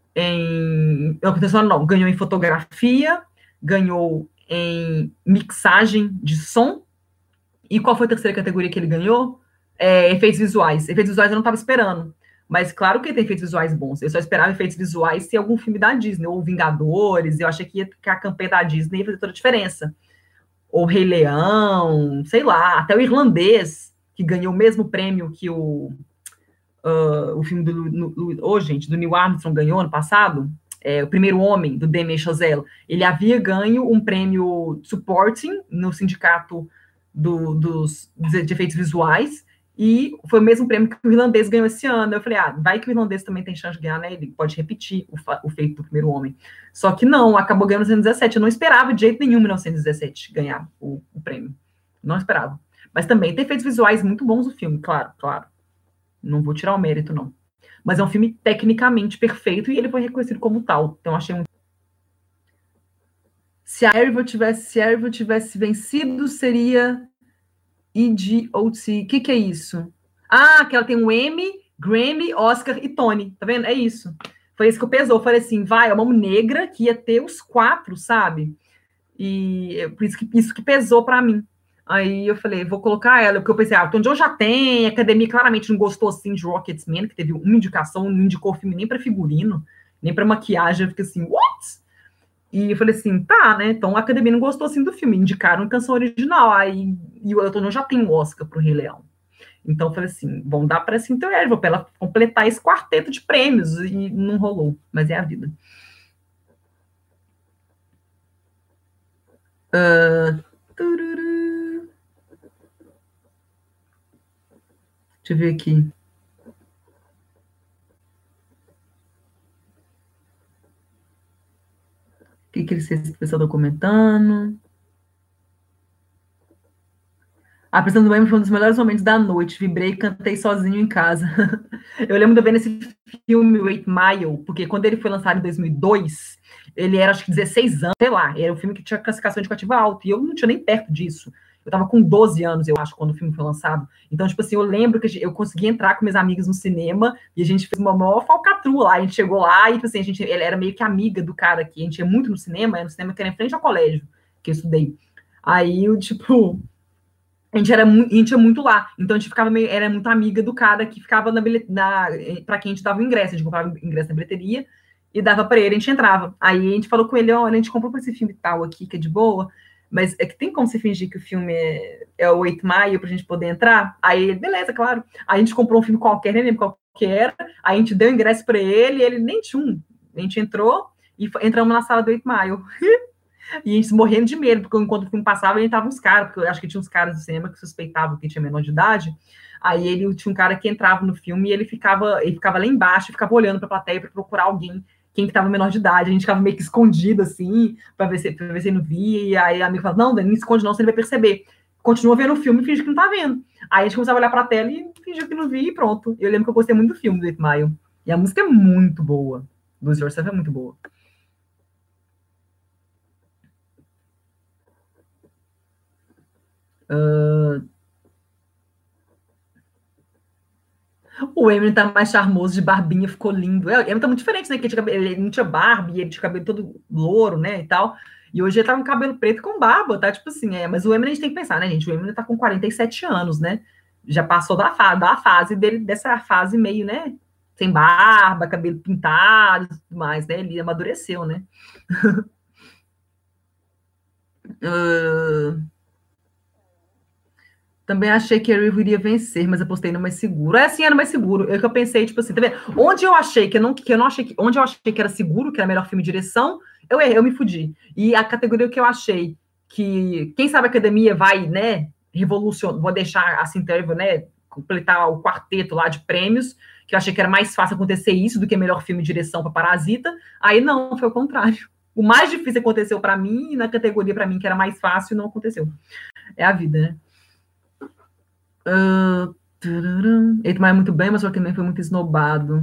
B: em. Não, trilha sonora não, ganhou em fotografia, ganhou em mixagem de som. E qual foi a terceira categoria que ele ganhou? É, efeitos visuais. Efeitos visuais eu não estava esperando. Mas claro que ele tem efeitos visuais bons. Eu só esperava efeitos visuais se algum filme da Disney, ou Vingadores. Eu achei que, ia, que a campanha da Disney ia fazer toda a diferença. Ou Rei Leão, sei lá, até o Irlandês, que ganhou o mesmo prêmio que o, uh, o filme do, no, oh, gente, do Neil Armstrong ganhou ano passado. É, o Primeiro Homem, do Damien Chazelle. Ele havia ganho um prêmio supporting no sindicato do, dos, dos efeitos visuais, e foi o mesmo prêmio que o irlandês ganhou esse ano. Eu falei, ah, vai que o irlandês também tem chance de ganhar, né? Ele pode repetir o, o feito do Primeiro Homem. Só que não, acabou ganhando em mil novecentos e dezessete. Eu não esperava de jeito nenhum em mil novecentos e dezessete ganhar o, o prêmio. Não esperava. Mas também tem efeitos visuais muito bons no filme, claro, claro. Não vou tirar o mérito, não. Mas é um filme tecnicamente perfeito e ele foi reconhecido como tal. Então, achei muito. Se a Erivo tivesse, se a Erivo tivesse vencido, seria I D O T. O que, que é isso? Ah, que ela tem um Emmy, Grammy, Oscar e Tony. Tá vendo? É isso. Foi isso que eu pesou. Eu falei assim, vai, é uma negra que ia ter os quatro, sabe? E por isso que isso que pesou para mim. Aí eu falei, vou colocar ela, porque eu pensei, ah, o Tom Jones já tem, a academia claramente não gostou assim de Rocketman, que teve uma indicação, não indicou o filme nem para figurino, nem para maquiagem. Eu fiquei assim, what? E eu falei assim, tá, né? Então a academia não gostou assim do filme, indicaram canção original. Aí e o Elton John já tem um Oscar pro Rei Leão. Então eu falei assim, vão dar para essa Interériva, para ela completar esse quarteto de prêmios, e não rolou, mas é a vida. Uh, deixa eu ver aqui. O que, que esse pessoal está comentando? A prisão do Wayne foi um dos melhores momentos da noite. Vibrei e cantei sozinho em casa. Eu lembro de eu ver nesse filme, o Eight Mile, porque quando ele foi lançado em dois mil e dois, ele era, acho que, dezesseis anos, sei lá. Era um filme que tinha classificação indicativa alta, e eu não tinha nem perto disso. Eu tava com doze anos, eu acho, quando o filme foi lançado. Então, tipo assim, eu lembro que eu consegui entrar com meus amigos no cinema, e a gente fez uma maior falcatrua lá. A gente chegou lá, e, tipo assim, a gente, ela era meio que amiga do cara aqui. A gente ia muito no cinema, era no cinema que era em frente ao colégio, que eu estudei. Aí, eu, tipo... A gente era muito, a gente ia muito lá, então a gente ficava meio, era muito amiga do cara que ficava na, na para quem a gente dava o ingresso, a gente comprava ingresso na bilheteria e dava para ele, a gente entrava. Aí a gente falou com ele, olha, a gente comprou para esse filme tal aqui, que é de boa, mas é que tem como você fingir que o filme é, é o Eight Mile pra gente poder entrar? Aí ele, beleza, claro. Aí a gente comprou um filme qualquer, nem lembro qual que era, aí a gente deu o ingresso para ele, e ele nem tinha um. A gente entrou e entramos na sala do Eight Mile. E a gente morrendo de medo, porque enquanto o filme passava, ele tava uns caras, porque eu acho que tinha uns caras do cinema que suspeitavam que tinha menor de idade. Aí ele tinha um cara que entrava no filme e ele ficava, ele ficava lá embaixo, ficava olhando para a plateia para procurar alguém, quem que tava menor de idade. A gente ficava meio que escondido assim, para ver se para ver se ele não via. E aí a amiga falava: "Não, não esconde não, você vai perceber". Continua vendo o filme e finge que não tá vendo. Aí a gente começava a olhar para a tela e fingiu que não via e pronto. Eu lembro que eu gostei muito do filme do Eight Mile. E a música é muito boa. Lose Yourself é muito boa. Uh, o Eminem tá mais charmoso, de barbinha, ficou lindo. O Eminem tá muito diferente, né? Que ele, cabelo, ele não tinha barba, e ele tinha cabelo todo louro, né? E tal. E hoje ele tá com cabelo preto com barba, tá? Tipo assim, é. Mas o Eminem a gente tem que pensar, né, gente? O Eminem tá com quarenta e sete anos, né? Já passou da, fa da fase dele, dessa fase meio, né? Sem barba, cabelo pintado e tudo mais, né? Ele amadureceu, né? uh... Também achei que a River iria vencer, mas apostei no mais seguro. É assim, era mais seguro. É que eu pensei, tipo assim, tá vendo? Onde eu achei que eu não, que eu não achei que, onde eu achei que era seguro, que era melhor filme de direção, eu errei, eu me fudi. E a categoria que eu achei que, quem sabe a academia vai, né, revolucionar, vou deixar assim, né, completar o quarteto lá de prêmios, que eu achei que era mais fácil acontecer isso do que melhor filme de direção para Parasita. Aí não, foi o contrário. O mais difícil aconteceu para mim, e na categoria para mim que era mais fácil, não aconteceu. É a vida, né? Uh, Ele é muito bem, mas só que também foi muito esnobado.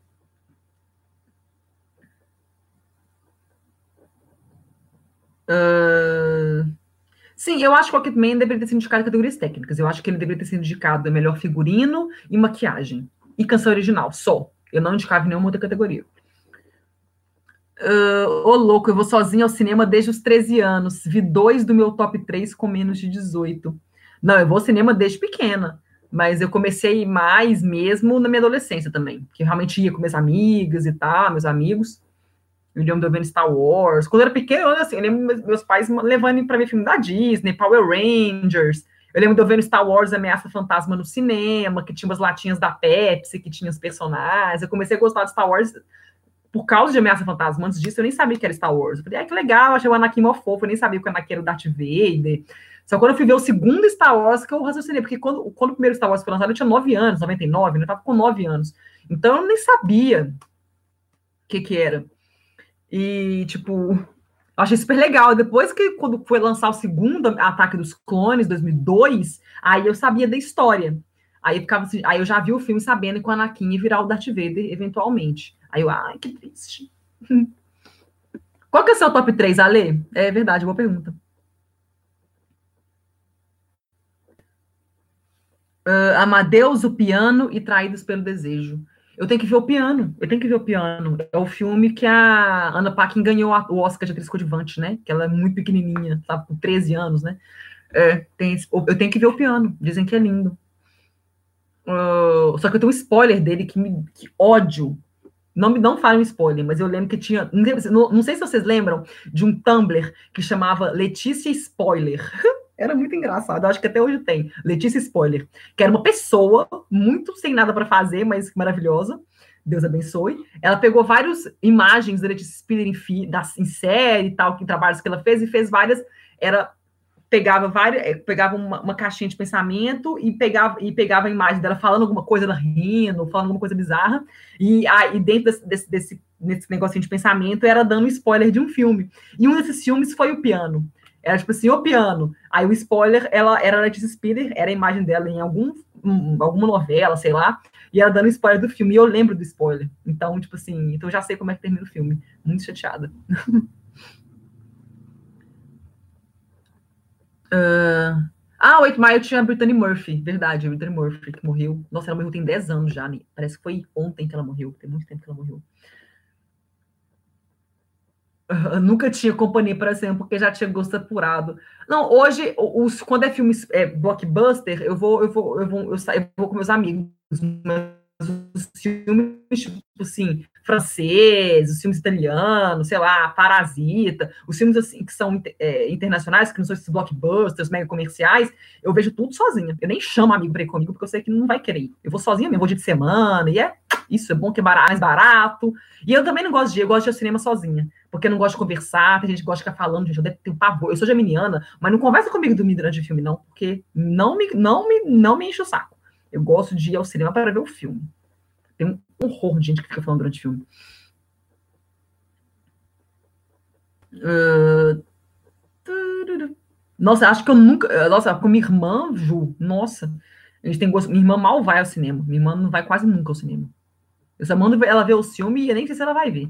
B: Uh, sim, eu acho que o Rocketman deveria ter sido indicado em categorias técnicas. Eu acho que ele deveria ter sido indicado a melhor figurino e maquiagem. E canção original, só. Eu não indicava em nenhuma outra categoria. Uh, ô, louco, eu vou sozinha ao cinema desde os treze anos. Vi dois do meu top três com menos de dezoito. Não, eu vou ao cinema desde pequena. Mas eu comecei mais mesmo na minha adolescência também. Que realmente ia com minhas amigas e tal, meus amigos. Eu lembro de eu vendo Star Wars. Quando eu era pequeno, assim, eu lembro meus pais levando para ver filme da Disney, Power Rangers. Eu lembro de eu vendo Star Wars Ameaça Fantasma no cinema, que tinha umas latinhas da Pepsi, que tinha os personagens. Eu comecei a gostar de Star Wars por causa de Ameaça Fantasma. Antes disso, eu nem sabia que era Star Wars. Eu falei, ah, que legal, achei o Anakin mó fofo. Eu nem sabia que o Anakin era o Darth Vader. Só quando eu fui ver o segundo Star Wars que eu raciocinei, porque quando, quando o primeiro Star Wars foi lançado, eu tinha nove anos, noventa e nove, né? Eu tava com nove anos. Então, eu nem sabia o que que era. E, tipo, eu achei super legal. Depois que, quando foi lançar o segundo Ataque dos Clones, dois mil e dois, aí eu sabia da história. Aí, eu ficava assim, aí eu já vi o filme sabendo que o Anakin ia virar o Darth Vader, eventualmente. Aí eu, ai, que triste. Qual que é o seu top três, Ale? É verdade, boa pergunta. Uh, Amadeus, o Piano e Traídos pelo Desejo. Eu tenho que ver o Piano. Eu tenho que ver o Piano. É o filme que a Anna Paquin ganhou o Oscar de atriz coadjuvante, né? Que ela é muito pequenininha, sabe? Com treze anos, né? É, tem, eu tenho que ver o Piano. Dizem que é lindo. Uh, só que eu tenho um spoiler dele que me que ódio. Não me não falem spoiler, mas eu lembro que tinha. Não, não sei se vocês lembram de um Tumblr que chamava Letícia Spoiler. Era muito engraçado, acho que até hoje tem. Letícia Spoiler, que era uma pessoa muito sem nada para fazer, mas maravilhosa. Deus abençoe. Ela pegou várias imagens da Letícia Spiller em, fi, da, em série e tal, que trabalhos que ela fez, e fez várias. Era pegava várias, pegava uma, uma caixinha de pensamento e pegava, e pegava a imagem dela falando alguma coisa, ela rindo, falando alguma coisa bizarra, e, ah, e dentro desse, desse, desse, desse negocinho de pensamento era dando spoiler de um filme. E um desses filmes foi o Piano. Era tipo assim, o piano. Aí o spoiler, ela era a Letícia Spiller, era a imagem dela em algum, um, alguma novela, sei lá, e ela dando spoiler do filme, e eu lembro do spoiler. Então, tipo assim, então eu já sei como é que termina o filme. Muito chateada. uh... Ah, o Eight Mile tinha a Brittany Murphy, verdade, a Brittany Murphy, que morreu. Nossa, ela morreu tem dez anos já, né? Parece que foi ontem que ela morreu, tem muito tempo que ela morreu. Eu nunca tinha companhia para sempre, porque já tinha gosto apurado. Não, hoje, os, quando é filme é, blockbuster, eu vou, eu vou, eu vou, eu saio, eu vou com meus amigos, mas os filmes, tipo assim, franceses, os filmes italianos, sei lá, Parasita, os filmes assim que são é, internacionais, que não são esses blockbusters, mega comerciais, eu vejo tudo sozinha. Eu nem chamo amigo para ir comigo, porque eu sei que não vai querer ir. Eu vou sozinha mesmo, vou dia de semana, e é isso, é bom que é mais barato. E eu também não gosto de ir, eu gosto de ir ao cinema sozinha, porque eu não gosto de conversar, tem gente que gosta de ficar falando, gente, eu tenho pavor. Eu sou geminiana, mas não conversa comigo dormir durante o filme, não, porque não me, não me, não me enche o saco. Eu gosto de ir ao cinema para ver o filme. Tem um horror de gente que fica falando durante o filme. Uh... Nossa, acho que eu nunca. Nossa, com minha irmã, Ju, nossa, a gente tem gosto. Minha irmã mal vai ao cinema. Minha irmã não vai quase nunca ao cinema. Eu só mando ela ver o filme e eu nem sei se ela vai ver.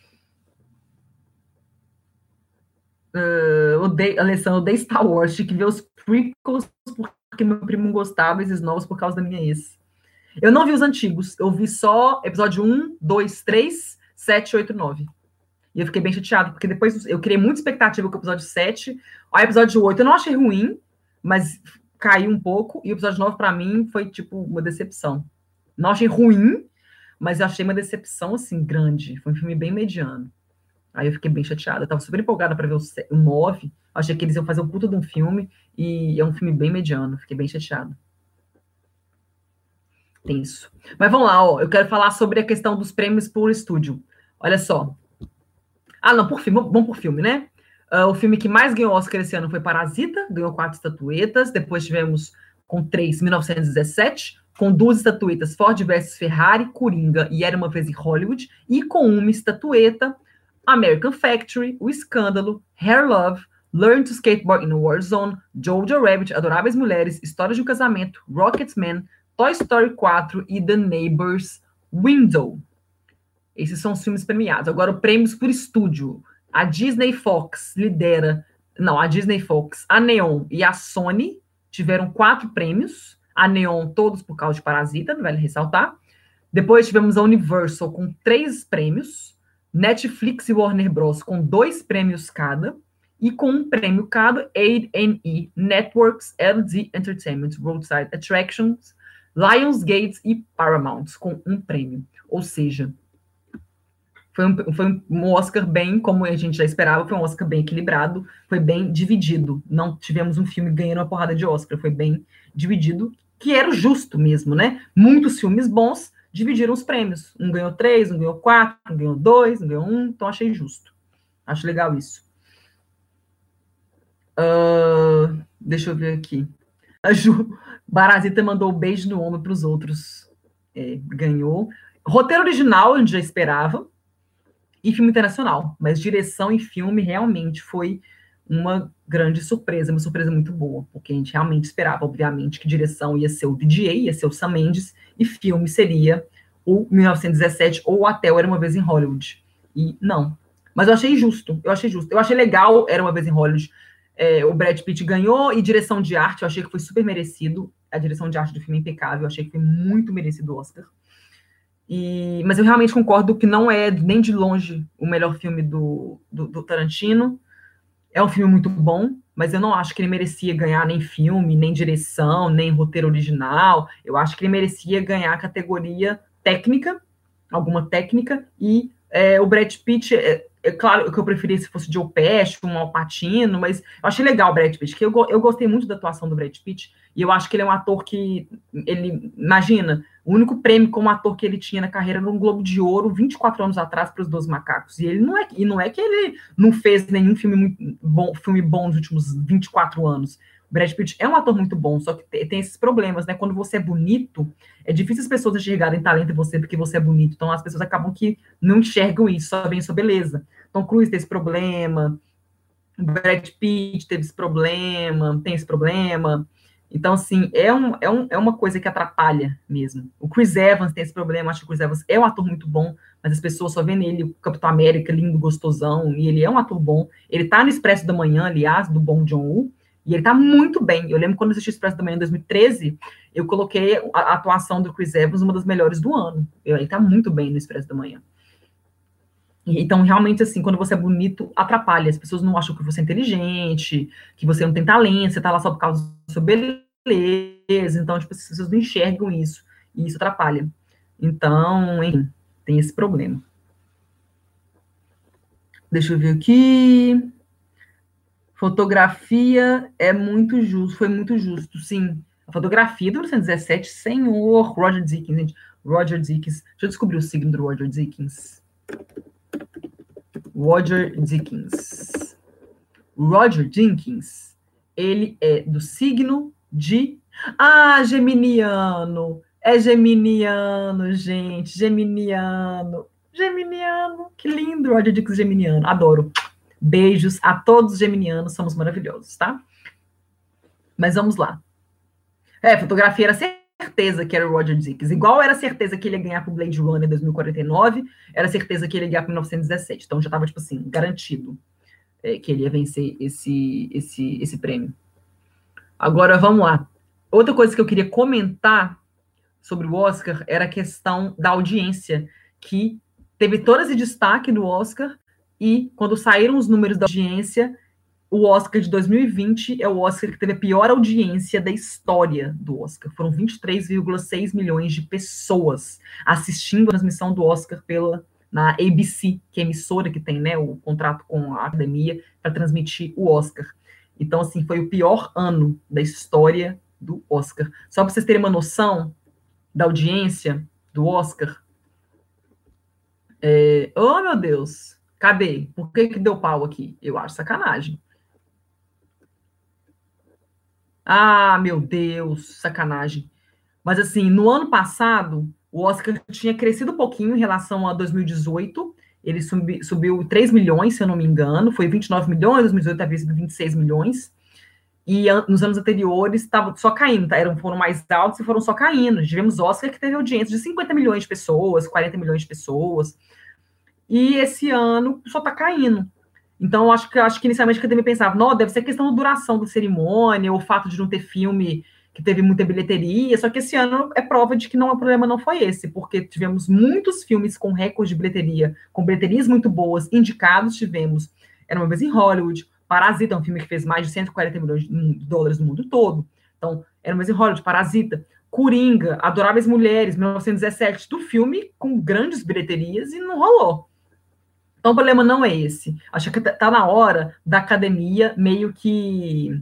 B: Uh, odeio, Alessandro, eu odeio Star Wars, tinha que ver os prequels porque meu primo gostava, esses novos por causa da minha ex. Eu não vi os antigos, eu vi só episódio um, dois, três, sete, oito, nove. E eu fiquei bem chateado, porque depois eu criei muita expectativa com o episódio sete. O episódio oito eu não achei ruim, mas caiu um pouco. E o episódio nove, para mim, foi tipo uma decepção. Não achei ruim, mas eu achei uma decepção, assim, grande. Foi um filme bem mediano. Aí eu fiquei bem chateada. Eu tava super empolgada para ver o nove. Achei que eles iam fazer um puta de um filme. E é um filme bem mediano. Fiquei bem chateada. Tem isso. Mas vamos lá, ó. Eu quero falar sobre a questão dos prêmios por estúdio. Olha só. Ah, não, por filme. Vamos por filme, né? Uh, o filme que mais ganhou Oscar esse ano foi Parasita. Ganhou quatro estatuetas. Depois tivemos com três, mil novecentos e dezessete. Com duas estatuetas, Ford versus Ferrari, Coringa e Era Uma Vez em Hollywood. E com uma estatueta, American Factory, O Escândalo, Hair Love, Learn to Skateboard in a War Zone, Jojo Rabbit, Adoráveis Mulheres, História de um Casamento, Rocketman, Toy Story quatro e The Neighbor's Window. Esses são os filmes premiados. Agora, prêmios por estúdio. A Disney Fox lidera... Não, a Disney Fox, a Neon e a Sony tiveram quatro prêmios. A Neon, todos por causa de Parasita, não vale ressaltar. Depois tivemos a Universal com três prêmios. Netflix e Warner Bros. Com dois prêmios cada. E com um prêmio cada, A and E Networks, L D Entertainment, Roadside Attractions, Lionsgate e Paramount, com um prêmio. Ou seja, foi um, foi um Oscar bem, como a gente já esperava, foi um Oscar bem equilibrado, foi bem dividido. Não tivemos um filme ganhando uma porrada de Oscar, foi bem dividido, que era o justo mesmo, né? Muitos filmes bons dividiram os prêmios. Um ganhou três, um ganhou quatro, um ganhou dois, um ganhou um, então achei justo. Acho legal isso. Uh, deixa eu ver aqui. A Ju Parasita mandou um beijo no ombro para os outros. É, ganhou. Roteiro original, a gente já esperava. E filme internacional. Mas direção e filme realmente foi uma grande surpresa, uma surpresa muito boa. Porque a gente realmente esperava, obviamente, que direção ia ser o D J, ia ser o Sam Mendes, e filme seria o mil novecentos e dezessete ou até o Era Uma Vez em Hollywood. E não. Mas eu achei justo, eu achei justo. Eu achei legal Era Uma Vez em Hollywood. É, o Brad Pitt ganhou, e direção de arte, eu achei que foi super merecido. A direção de arte do filme é impecável, eu achei que foi muito merecido o Oscar. E, mas eu realmente concordo que não é nem de longe o melhor filme do, do, do Tarantino. É um filme muito bom, mas eu não acho que ele merecia ganhar nem filme, nem direção, nem roteiro original. Eu acho que ele merecia ganhar a categoria técnica, alguma técnica, e é, o Brad Pitt... É, é claro que eu preferia se fosse Joe Pesci, um Al Pacino, mas eu achei legal o Brad Pitt, que eu, eu gostei muito da atuação do Brad Pitt, e eu acho que ele é um ator que, ele, imagina, o único prêmio como ator que ele tinha na carreira era um Globo de Ouro, vinte e quatro anos atrás, para Os Dois Macacos, e ele não é, e não é que ele não fez nenhum filme, muito bom, filme bom nos últimos vinte e quatro anos. O Brad Pitt é um ator muito bom, só que tem esses problemas, né? Quando você é bonito, é difícil as pessoas enxergarem talento em você porque você é bonito. Então as pessoas acabam que não enxergam isso, só veem sua beleza. Tom Cruise tem esse problema. O Brad Pitt teve esse problema, tem esse problema. Então, assim, é, um, é, um, é uma coisa que atrapalha mesmo. O Chris Evans tem esse problema, acho que o Chris Evans é um ator muito bom, mas as pessoas só veem nele o Capitão América, lindo, gostosão, e ele é um ator bom. Ele tá no Expresso da Manhã, aliás, do Bong Joon-ho, e ele tá muito bem. Eu lembro quando eu assisti o Expresso da Manhã em dois mil e treze, eu coloquei a atuação do Chris Evans uma das melhores do ano. Ele tá muito bem no Expresso da Manhã. Então, realmente, assim, quando você é bonito, atrapalha. As pessoas não acham que você é inteligente, que você não tem talento, você tá lá só por causa da sua beleza. Então, tipo, as pessoas não enxergam isso. E isso atrapalha. Então, enfim, tem esse problema. Deixa eu ver aqui. Fotografia é muito justo, foi muito justo, sim. A fotografia do mil novecentos e dezessete, senhor, Roger Deakins, gente. Roger Deakins. Deixa eu descobrir o signo do Roger Deakins. Roger Deakins. Roger Deakins, ele é do signo de... Ah, geminiano. É geminiano, gente. Geminiano. Geminiano. Que lindo, Roger Deakins geminiano. Adoro. Beijos a todos os geminianos. Somos maravilhosos, tá? Mas vamos lá. É, fotografia era certeza que era o Roger Deakins. Igual era certeza que ele ia ganhar pro Blade Runner dois mil e quarenta e nove, era certeza que ele ia ganhar pro mil novecentos e dezessete. Então já estava, tipo assim, garantido é, que ele ia vencer esse, esse, esse prêmio. Agora, vamos lá. Outra coisa que eu queria comentar sobre o Oscar era a questão da audiência, que teve todo esse destaque do Oscar, e quando saíram os números da audiência, o Oscar de dois mil e vinte é o Oscar que teve a pior audiência da história do Oscar. Foram vinte e três vírgula seis milhões de pessoas assistindo a transmissão do Oscar pela, na A B C, que é a emissora que tem, né, o contrato com a academia para transmitir o Oscar. Então, assim, foi o pior ano da história do Oscar. Só para vocês terem uma noção da audiência do Oscar. É... Oh, meu Deus! Cadê? Por que que deu pau aqui? Eu acho sacanagem. Ah, meu Deus, sacanagem. Mas, assim, no ano passado, o Oscar tinha crescido um pouquinho em relação a dois mil e dezoito. Ele subi, subiu três milhões, se eu não me engano. Foi vinte e nove milhões, dois mil e dezoito havia sido vinte e seis milhões. E nos anos anteriores estava só caindo, tá? Eram, foram mais altos e foram só caindo. Tivemos Oscar que teve audiência de cinquenta milhões de pessoas, quarenta milhões de pessoas. E esse ano só está caindo. Então, eu acho que, acho que inicialmente a academia pensava, não, deve ser questão da duração da cerimônia, ou o fato de não ter filme que teve muita bilheteria, só que esse ano é prova de que não, o problema não foi esse, porque tivemos muitos filmes com recorde de bilheteria, com bilheterias muito boas, indicados, tivemos Era Uma Vez em Hollywood, Parasita, um filme que fez mais de cento e quarenta milhões de dólares no mundo todo, então, Era Uma Vez em Hollywood, Parasita, Coringa, Adoráveis Mulheres, mil novecentos e dezessete, do filme com grandes bilheterias e não rolou. Então, o problema não é esse. Acho que está na hora da academia meio que,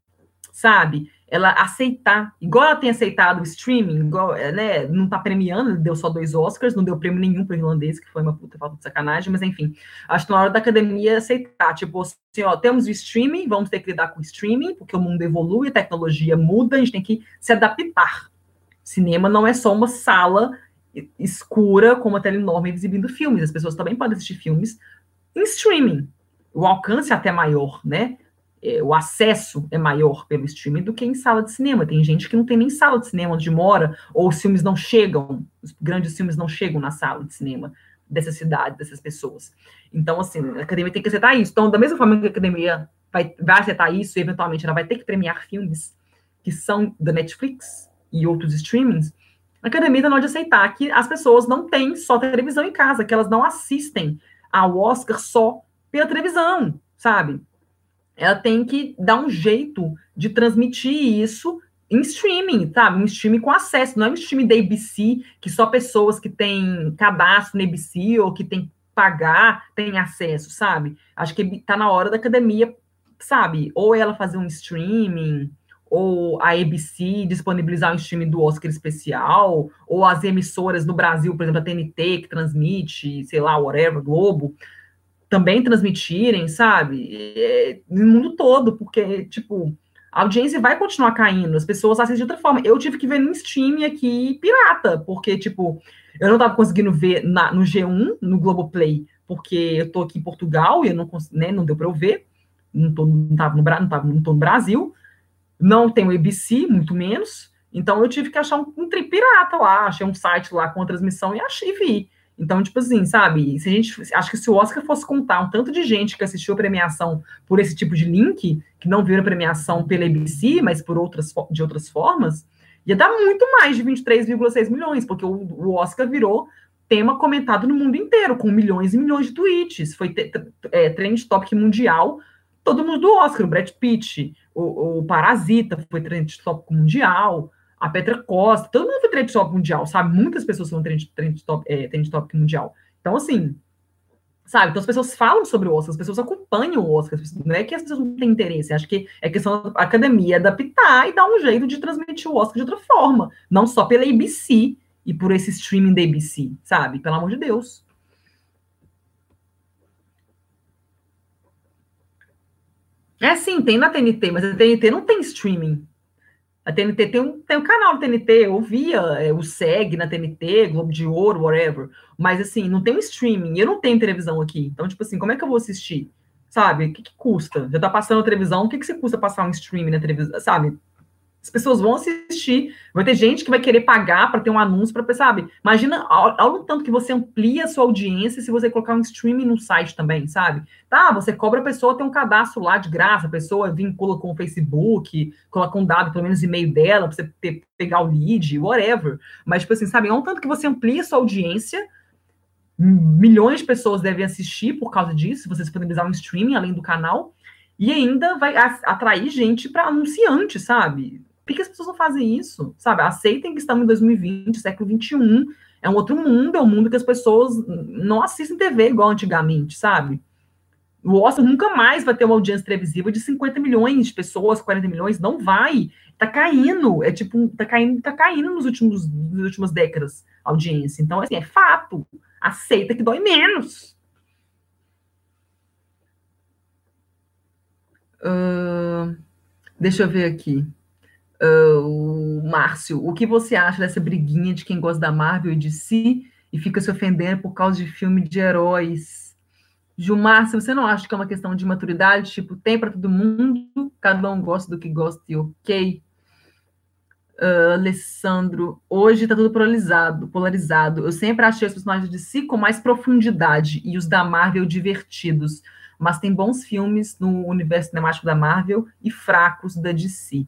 B: sabe, ela aceitar, igual ela tem aceitado o streaming, igual, né, não está premiando, deu só dois Oscars, não deu prêmio nenhum para o irlandês, que foi uma puta falta de sacanagem, mas enfim, acho que na hora da academia aceitar, tipo assim, ó, temos o streaming, vamos ter que lidar com o streaming, porque o mundo evolui, a tecnologia muda, a gente tem que se adaptar. Cinema não é só uma sala escura com uma tela enorme exibindo filmes. As pessoas também podem assistir filmes em streaming. O alcance é até maior, né? O acesso é maior pelo streaming do que em sala de cinema. Tem gente que não tem nem sala de cinema onde mora, ou os filmes não chegam, os grandes filmes não chegam na sala de cinema dessa cidade, dessas pessoas. Então, assim, a academia tem que aceitar isso. Então, da mesma forma que a academia vai, vai aceitar isso, e eventualmente ela vai ter que premiar filmes que são da Netflix e outros streamings, a academia está na hora de aceitar que as pessoas não têm só televisão em casa, que elas não assistem ao Oscar só pela televisão, sabe? Ela tem que dar um jeito de transmitir isso em streaming, sabe? Um streaming com acesso, não é um streaming da A B C, que só pessoas que têm cadastro na A B C ou que têm que pagar têm acesso, sabe? Acho que está na hora da academia, sabe? Ou ela fazer um streaming, ou a A B C disponibilizar um streaming do Oscar especial, ou as emissoras no Brasil, por exemplo, a T N T, que transmite, sei lá, whatever, Globo, também transmitirem, sabe? É, no mundo todo, porque, tipo, a audiência vai continuar caindo, as pessoas assistem de outra forma. Eu tive que ver no streaming aqui, pirata, porque, tipo, eu não tava conseguindo ver na, no G um, no Globoplay, porque eu tô aqui em Portugal e eu não, né, não deu para eu ver. não tô, não tava no, não tava, não tô no Brasil, não tenho A B C, muito menos, então eu tive que achar um, um trem pirata lá, achei um site lá com a transmissão e achei e vi. Então, tipo assim, sabe, se a gente, acho que se o Oscar fosse contar um tanto de gente que assistiu a premiação por esse tipo de link, que não viram a premiação pela A B C, mas por outras, de outras formas, ia dar muito mais de vinte e três vírgula seis milhões, porque o, o Oscar virou tema comentado no mundo inteiro, com milhões e milhões de tweets, foi te, é, trend topic mundial, todo mundo do Oscar, o Brad Pitt, o, o Parasita foi trend topic mundial, a Petra Costa, todo mundo foi trend topic mundial, sabe? Muitas pessoas foram trend, trend, top, é, trend topic mundial. Então, assim, sabe? Então as pessoas falam sobre o Oscar, as pessoas acompanham o Oscar, não é que as pessoas não têm interesse, acho que é questão da academia adaptar e dar um jeito de transmitir o Oscar de outra forma, não só pela A B C e por esse streaming da A B C, sabe? Pelo amor de Deus. É sim, tem na T N T, mas a T N T não tem streaming. A T N T tem um, tem um canal da T N T, eu via é, o S E G na T N T, Globo de Ouro, whatever. Mas, assim, não tem um streaming. Eu não tenho televisão aqui. Então, tipo assim, como é que eu vou assistir? Sabe? O que, que custa? Já tá passando a televisão, o que, que você custa passar um streaming na televisão? Sabe? As pessoas vão assistir, vai ter gente que vai querer pagar para ter um anúncio para, sabe? Imagina ao tanto que você amplia a sua audiência se você colocar um streaming no site também, sabe? Tá, você cobra a pessoa ter um cadastro lá de graça, a pessoa vincula com o Facebook, coloca um dado, pelo menos e-mail dela, para você ter, pegar o lead, whatever. Mas, tipo assim, sabe? Ao tanto que você amplia a sua audiência, milhões de pessoas devem assistir por causa disso, se você disponibilizar um streaming além do canal, e ainda vai atrair gente para anunciante, sabe? Por que as pessoas não fazem isso? Sabe? Aceitem que estamos em dois mil e vinte, século vinte e um, é um outro mundo, é um mundo que as pessoas não assistem T V igual antigamente, sabe? O Oscar nunca mais vai ter uma audiência televisiva de cinquenta milhões de pessoas, quarenta milhões, não vai. Tá caindo, é tipo, tá caindo, tá caindo nos últimos, nas últimas décadas a audiência. Então, assim, é fato. Aceita que dói menos. Uh, deixa eu ver aqui. Uh, Márcio, o que você acha dessa briguinha de quem gosta da Marvel e de si e fica se ofendendo por causa de filme de heróis? Gilmar, se você não acha que é uma questão de maturidade, tipo, tem para todo mundo, cada um gosta do que gosta e ok. Uh, Alessandro, hoje tá tudo polarizado, polarizado. Eu sempre achei os personagens de si com mais profundidade e os da Marvel divertidos, mas tem bons filmes no universo cinemático da Marvel e fracos da D C.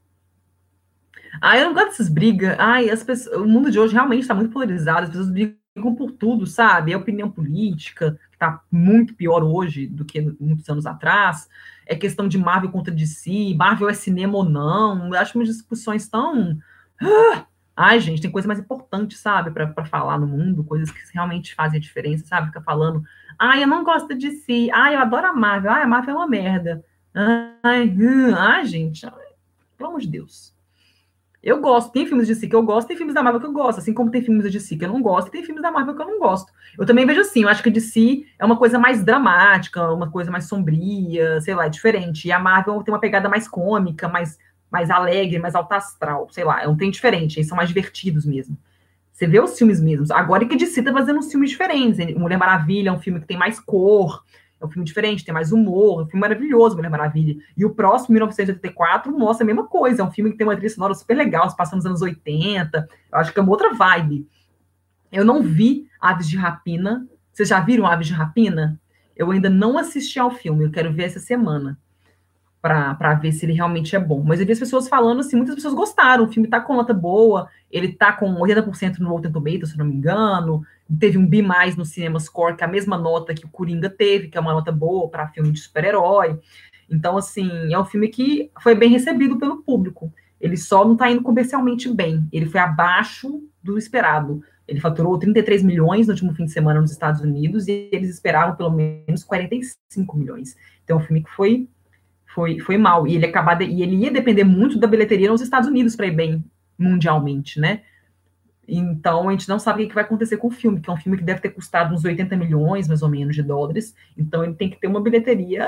B: Ah, eu não gosto dessas brigas. Ai, as pessoas, o mundo de hoje realmente está muito polarizado, as pessoas brigam por tudo, sabe? É opinião política, que está muito pior hoje do que muitos anos atrás. É questão de Marvel contra D C, Marvel é cinema ou não. Eu acho umas discussões tão. Ah! Ai, gente, tem coisa mais importante, sabe, para falar no mundo, coisas que realmente fazem a diferença, sabe? Fica falando, ai, eu não gosto de D C, ai, eu adoro a Marvel, ai, a Marvel é uma merda. Ai, hum, ai gente, ai, pelo amor de Deus. Eu gosto, tem filmes de D C que eu gosto, tem filmes da Marvel que eu gosto, assim como tem filmes de D C que eu não gosto, e tem filmes da Marvel que eu não gosto. Eu também vejo assim, eu acho que a D C é uma coisa mais dramática, uma coisa mais sombria, sei lá, é diferente. E a Marvel tem uma pegada mais cômica, mais, mais alegre, mais alta astral, sei lá, é um trem diferente, eles são mais divertidos mesmo. Você vê os filmes mesmos. Agora que a D C tá fazendo uns filmes diferentes. Mulher Maravilha é um filme que tem mais cor, é um filme diferente, tem mais humor, é um filme maravilhoso, Mulher Maravilha. E o próximo, mil novecentos e oitenta e quatro, mostra a mesma coisa. É um filme que tem uma trilha sonora super legal, se passa nos anos oitenta. Eu acho que é uma outra vibe. Eu não vi Aves de Rapina. Vocês já viram Aves de Rapina? Eu ainda não assisti ao filme, eu quero ver essa semana, para ver se ele realmente é bom. Mas eu vi as pessoas falando assim, muitas pessoas gostaram, o filme tá com nota boa, ele tá com oitenta por cento no Rotten Tomatoes, se não me engano, teve um B mais no Cinema Score, que é a mesma nota que o Coringa teve, que é uma nota boa para filme de super-herói. Então, assim, é um filme que foi bem recebido pelo público. Ele só não tá indo comercialmente bem, ele foi abaixo do esperado. Ele faturou trinta e três milhões no último fim de semana nos Estados Unidos e eles esperavam pelo menos quarenta e cinco milhões. Então, é um filme que foi Foi, foi mal. E ele, acabar de, e ele ia depender muito da bilheteria nos Estados Unidos para ir bem mundialmente, né? Então, a gente não sabe o que vai acontecer com o filme, que é um filme que deve ter custado uns oitenta milhões, mais ou menos, de dólares. Então, ele tem que ter uma bilheteria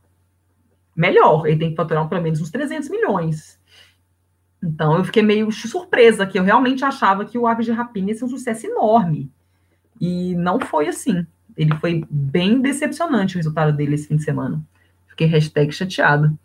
B: melhor. Ele tem que faturar pelo menos uns trezentos milhões. Então, eu fiquei meio surpresa, que eu realmente achava que o Aves de Rapina ia ser um sucesso enorme. E não foi assim. Ele foi bem decepcionante o resultado dele esse fim de semana. Fiquei hashtag chateada.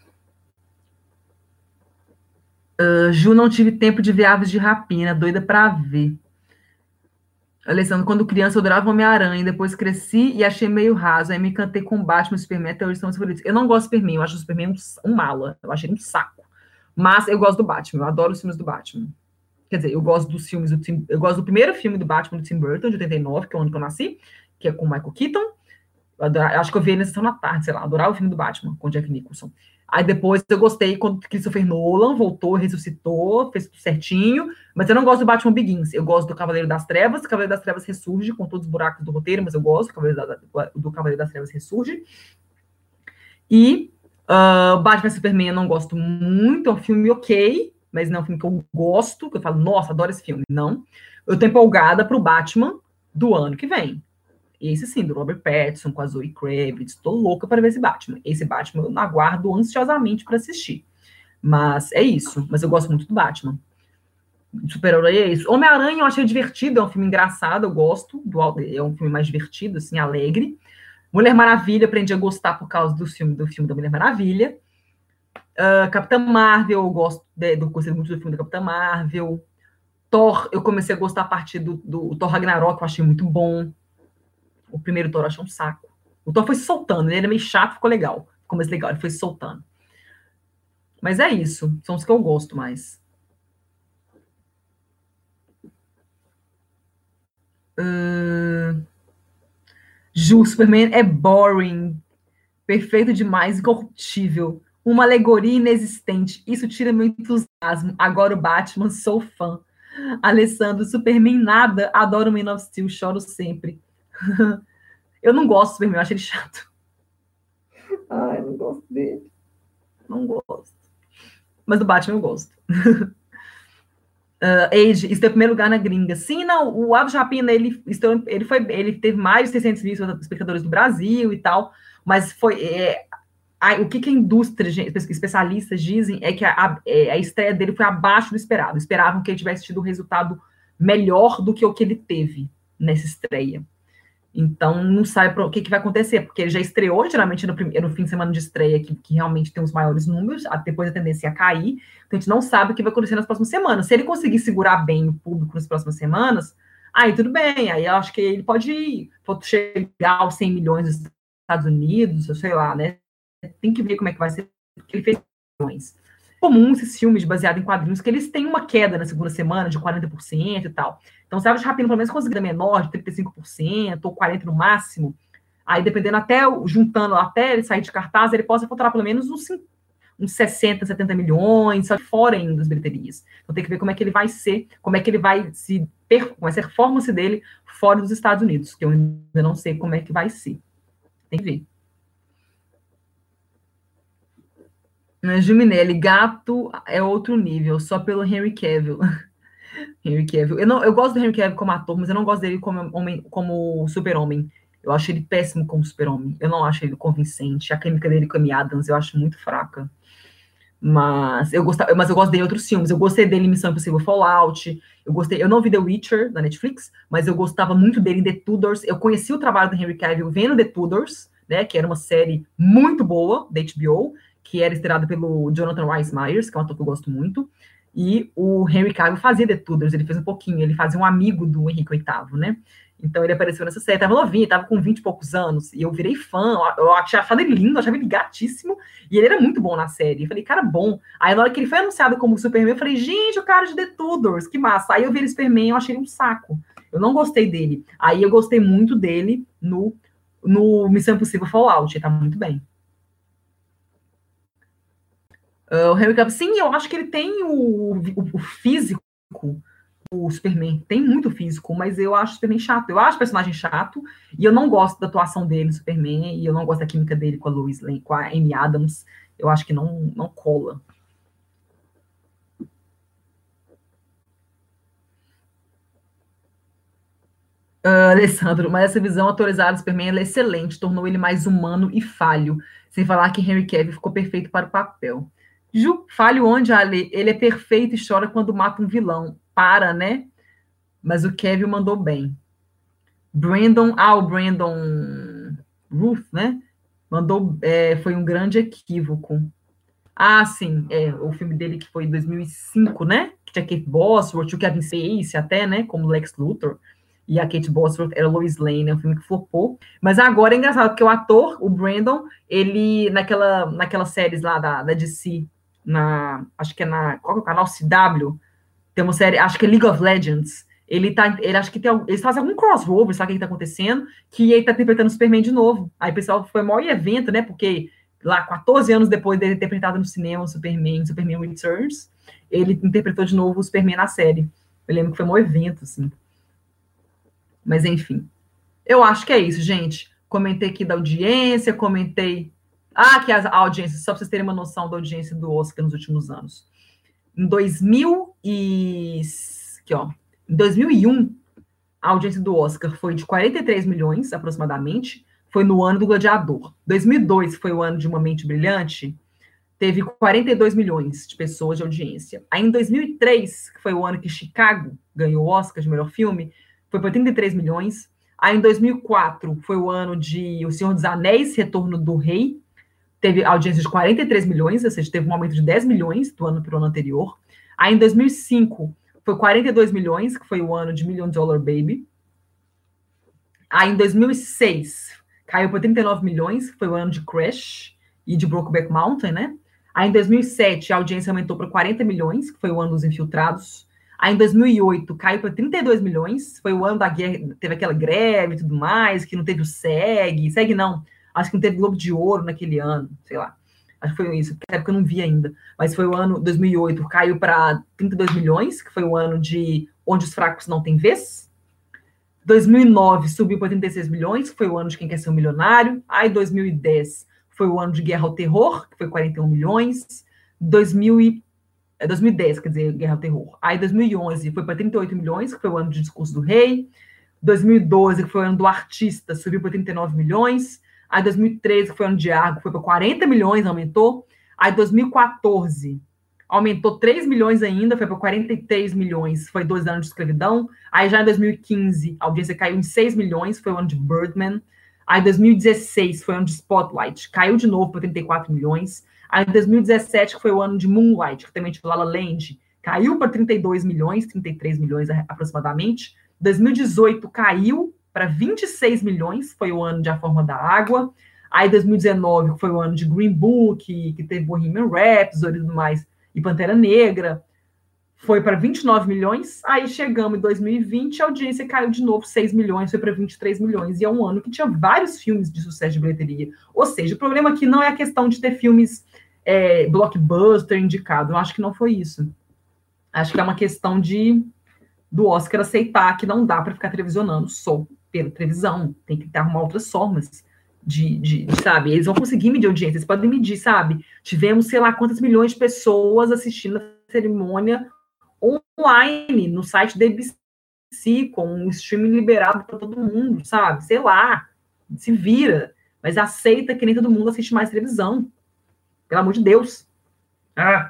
B: Uh, Ju, não tive tempo de ver Aves de Rapina, doida pra ver. Alessandro, quando criança eu adorava Homem-Aranha, depois cresci e achei meio raso, aí me encantei com Batman e Superman, até hoje são meus favoritos. Eu não gosto do Superman, eu acho o Superman um, um mala, eu acho ele um saco. Mas eu gosto do Batman, eu adoro os filmes do Batman. Quer dizer, eu gosto dos filmes do Tim, eu gosto do primeiro filme do Batman do Tim Burton, de oitenta e nove, que é o ano que eu nasci, que é com o Michael Keaton. Eu adorava, acho que eu vi ele na sessão da tarde, sei lá, adorava o filme do Batman, com o Jack Nicholson. Aí depois eu gostei quando Christopher Nolan voltou, ressuscitou, fez tudo certinho, mas eu não gosto do Batman Begins, eu gosto do Cavaleiro das Trevas, o Cavaleiro das Trevas ressurge com todos os buracos do roteiro, mas eu gosto do Cavaleiro, da, do Cavaleiro das Trevas ressurge. E uh, Batman Superman eu não gosto muito, é um filme ok, mas não é um filme que eu gosto, que eu falo, nossa, adoro esse filme. Não. Eu tô empolgada pro Batman do ano que vem. Esse sim, do Robert Pattinson, com a Zoe Kravitz. Tô louca para ver esse Batman. Esse Batman eu aguardo ansiosamente para assistir. Mas é isso. Mas eu gosto muito do Batman. Super-herói é isso. Homem-Aranha eu achei divertido, é um filme engraçado, eu gosto. Do, é um filme mais divertido, assim, alegre. Mulher Maravilha, aprendi a gostar por causa do filme, do filme da Mulher Maravilha. Uh, Capitã Marvel, eu gosto de, do, gostei muito do filme da Capitã Marvel. Thor, eu comecei a gostar a partir do, do Thor Ragnarok, eu achei muito bom. O primeiro Thor eu achei um saco. O Thor foi se soltando, ele era meio chato, ficou legal. Ficou mais legal, ele foi se soltando. Mas é isso, são os que eu gosto mais. Uh... Ju, Superman é boring. Perfeito demais, incorruptível. Uma alegoria inexistente. Isso tira meu entusiasmo. Agora o Batman, sou fã. Alessandro, Superman nada. Adoro o Man of Steel, choro sempre. Eu não gosto do Superman, eu acho ele chato. Ai, eu não gosto dele. Não gosto. Mas do Batman eu gosto. Uh, Age, isso é o primeiro lugar na gringa. Sim, não, o Aves de Rapina, ele, ele, foi, ele teve mais de seiscentos mil espectadores do Brasil e tal, mas foi... É, a, o que, que a indústria, especialistas dizem é que a, a, a estreia dele foi abaixo do esperado. Esperavam que ele tivesse tido um resultado melhor do que o que ele teve nessa estreia. Então, não sabe o que, que vai acontecer, porque ele já estreou, geralmente, no, primeiro, no fim de semana de estreia, que, que realmente tem os maiores números, depois a tendência é a cair. Então, a gente não sabe o que vai acontecer nas próximas semanas. Se ele conseguir segurar bem o público nas próximas semanas, aí tudo bem, aí eu acho que ele pode chegar aos cem milhões dos Estados Unidos, sei lá, né? Tem que ver como é que vai ser, porque ele fez milhões. Comum esses filmes baseados em quadrinhos, que eles têm uma queda na segunda semana de quarenta por cento e tal. Então, se a Aves de Rapina, pelo menos, conseguir menor, de trinta e cinco por cento ou quarenta por cento no máximo, aí, dependendo até, juntando até ele sair de cartaz, ele possa faturar pelo menos uns, uns sessenta, setenta milhões, só fora ainda das bilheterias. Então, tem que ver como é que ele vai ser, como é que ele vai se, como vai ser a performance dele fora dos Estados Unidos, que eu ainda não sei como é que vai ser. Tem que ver. Juminelli, gato é outro nível, só pelo Henry Cavill. Henry Cavill. Eu, não, eu gosto do Henry Cavill como ator, mas eu não gosto dele como, homem, como super-homem. Eu acho ele péssimo como super-homem. Eu não acho ele convincente. A química dele com a Amy Adams eu acho muito fraca. Mas eu, gostava, mas eu gosto dele em outros filmes. Eu gostei dele em Missão Impossível Fallout. Eu gostei. Eu não vi The Witcher, da Netflix, mas eu gostava muito dele em The Tudors. Eu conheci o trabalho do Henry Cavill vendo The Tudors, né, que era uma série muito boa da H B O, que era estrelada pelo Jonathan Rhys Meyers, que é um ator que eu gosto muito. E o Henry Cavill fazia The Tudors, ele fez um pouquinho, ele fazia um amigo do Henrique oitavo, né? Então ele apareceu nessa série, tava novinho, tava com vinte e poucos anos, e eu virei fã, eu achava ele lindo, eu achava ele gatíssimo, e ele era muito bom na série. Eu falei, cara, bom. Aí na hora que ele foi anunciado como Superman, eu falei, gente, o cara de The Tudors, que massa. Aí eu vi ele Superman, eu achei ele um saco. Eu não gostei dele. Aí eu gostei muito dele no, no Missão Impossível Fallout, ele tá muito bem. Uh, o Henry Cavill, sim, eu acho que ele tem o, o, o físico, o Superman tem muito físico, mas eu acho o Superman chato. Eu acho o personagem chato, e eu não gosto da atuação dele no Superman, e eu não gosto da química dele com a Lois Lane, com a Amy Adams. Eu acho que não, não cola. Uh, Alessandro, mas essa visão atualizada do Superman é excelente, tornou ele mais humano e falho, sem falar que Henry Cavill ficou perfeito para o papel. Ju, falho onde, Ale? Ele é perfeito e chora quando mata um vilão. Para, né? Mas o Kevin mandou bem. Brandon, ah, o Brandon Ruth, né? Mandou, é, foi um grande equívoco. Ah, sim, é, o filme dele que foi em dois mil e cinco, né? Que tinha Kate Bosworth, o Kevin Spacey até, né? Como Lex Luthor. E a Kate Bosworth era Lois Lane, é um filme que flopou. Mas agora é engraçado, porque o ator, o Brandon, ele, naquela, naquelas séries lá da, da D C, na, acho que é na, qual que é o canal? C W, tem uma série, acho que é League of Legends, ele tá, ele acho que tem, eles fazem algum crossover, sabe o que tá acontecendo, que ele tá interpretando o Superman de novo. Aí o pessoal foi o maior evento, né, porque lá, quatorze anos depois dele ter interpretado no cinema o Superman, Superman Returns, ele interpretou de novo o Superman na série. Eu lembro que foi um evento, assim. Mas, enfim. Eu acho que é isso, gente. Comentei aqui da audiência, comentei... Ah, que a audiência, só para vocês terem uma noção da audiência do Oscar nos últimos anos. Em dois mil e... Aqui, ó. Em dois mil e um, a audiência do Oscar foi de quarenta e três milhões, aproximadamente. Foi no ano do Gladiador. dois mil e dois foi o ano de Uma Mente Brilhante. Teve quarenta e dois milhões de pessoas de audiência. Aí, em dois mil e três, que foi o ano que Chicago ganhou o Oscar de melhor filme, foi para trinta e três milhões. Aí, em dois mil e quatro, foi o ano de O Senhor dos Anéis, Retorno do Rei. Teve audiência de quarenta e três milhões, ou seja, teve um aumento de dez milhões do ano para o ano anterior. Aí, em dois mil e cinco, foi quarenta e dois milhões, que foi o ano de Million Dollar Baby. Aí, em dois mil e seis, caiu para trinta e nove milhões, que foi o ano de Crash e de Brokeback Mountain, né? Aí, em dois mil e sete, a audiência aumentou para quarenta milhões, que foi o ano dos Infiltrados. Aí, em dois mil e oito, caiu para trinta e dois milhões, foi o ano da guerra, teve aquela greve e tudo mais, que não teve o SEG, SEG não, acho que não teve Globo de Ouro naquele ano, sei lá. Acho que foi isso, porque na época eu não vi ainda. Mas foi o ano dois mil e oito, caiu para trinta e dois milhões, que foi o ano de Onde os Fracos Não Têm Vez. dois mil e nove subiu para trinta e seis milhões, que foi o ano de Quem Quer Ser um Milionário. Aí, dois mil e dez foi o ano de Guerra ao Terror, que foi quarenta e um milhões. dois mil e, é, dois mil e dez, quer dizer, Guerra ao Terror. Aí, dois mil e onze foi para trinta e oito milhões, que foi o ano de Discurso do Rei. dois mil e doze, que foi o ano do Artista, subiu para trinta e nove milhões. Aí, dois mil e treze, que foi o ano de Argo, foi para quarenta milhões, aumentou. Aí, dois mil e quatorze, aumentou três milhões ainda, foi para quarenta e três milhões, foi dois anos de escravidão. Aí, já em dois mil e quinze, a audiência caiu em seis milhões, foi o ano de Birdman. Aí, dois mil e dezesseis, foi o ano de Spotlight, caiu de novo para trinta e quatro milhões. Aí, em dois mil e dezessete, que foi o ano de Moonlight, que também tipo La La Land, caiu para trinta e dois milhões, trinta e três milhões aproximadamente. dois mil e dezoito caiu para vinte e seis milhões, foi o ano de A Forma da Água. Aí, dois mil e dezenove, foi o ano de Green Book, que, que teve Bohemian Rhapsody e tudo mais, e Pantera Negra, foi para vinte e nove milhões. Aí chegamos em dois mil e vinte, a audiência caiu de novo seis milhões, foi para vinte e três milhões, e é um ano que tinha vários filmes de sucesso de bilheteria. Ou seja, o problema aqui não é a questão de ter filmes é, blockbuster indicado, eu acho que não foi isso. Acho que é uma questão de do Oscar aceitar que não dá para ficar televisionando só pela televisão, tem que arrumar outras formas de, de, de, sabe, eles vão conseguir medir audiência, eles podem medir, sabe, tivemos, sei lá, quantas milhões de pessoas assistindo a cerimônia online, no site da A B C, com um streaming liberado para todo mundo, sabe, sei lá, se vira, mas aceita que nem todo mundo assiste mais televisão, pelo amor de Deus. Ah,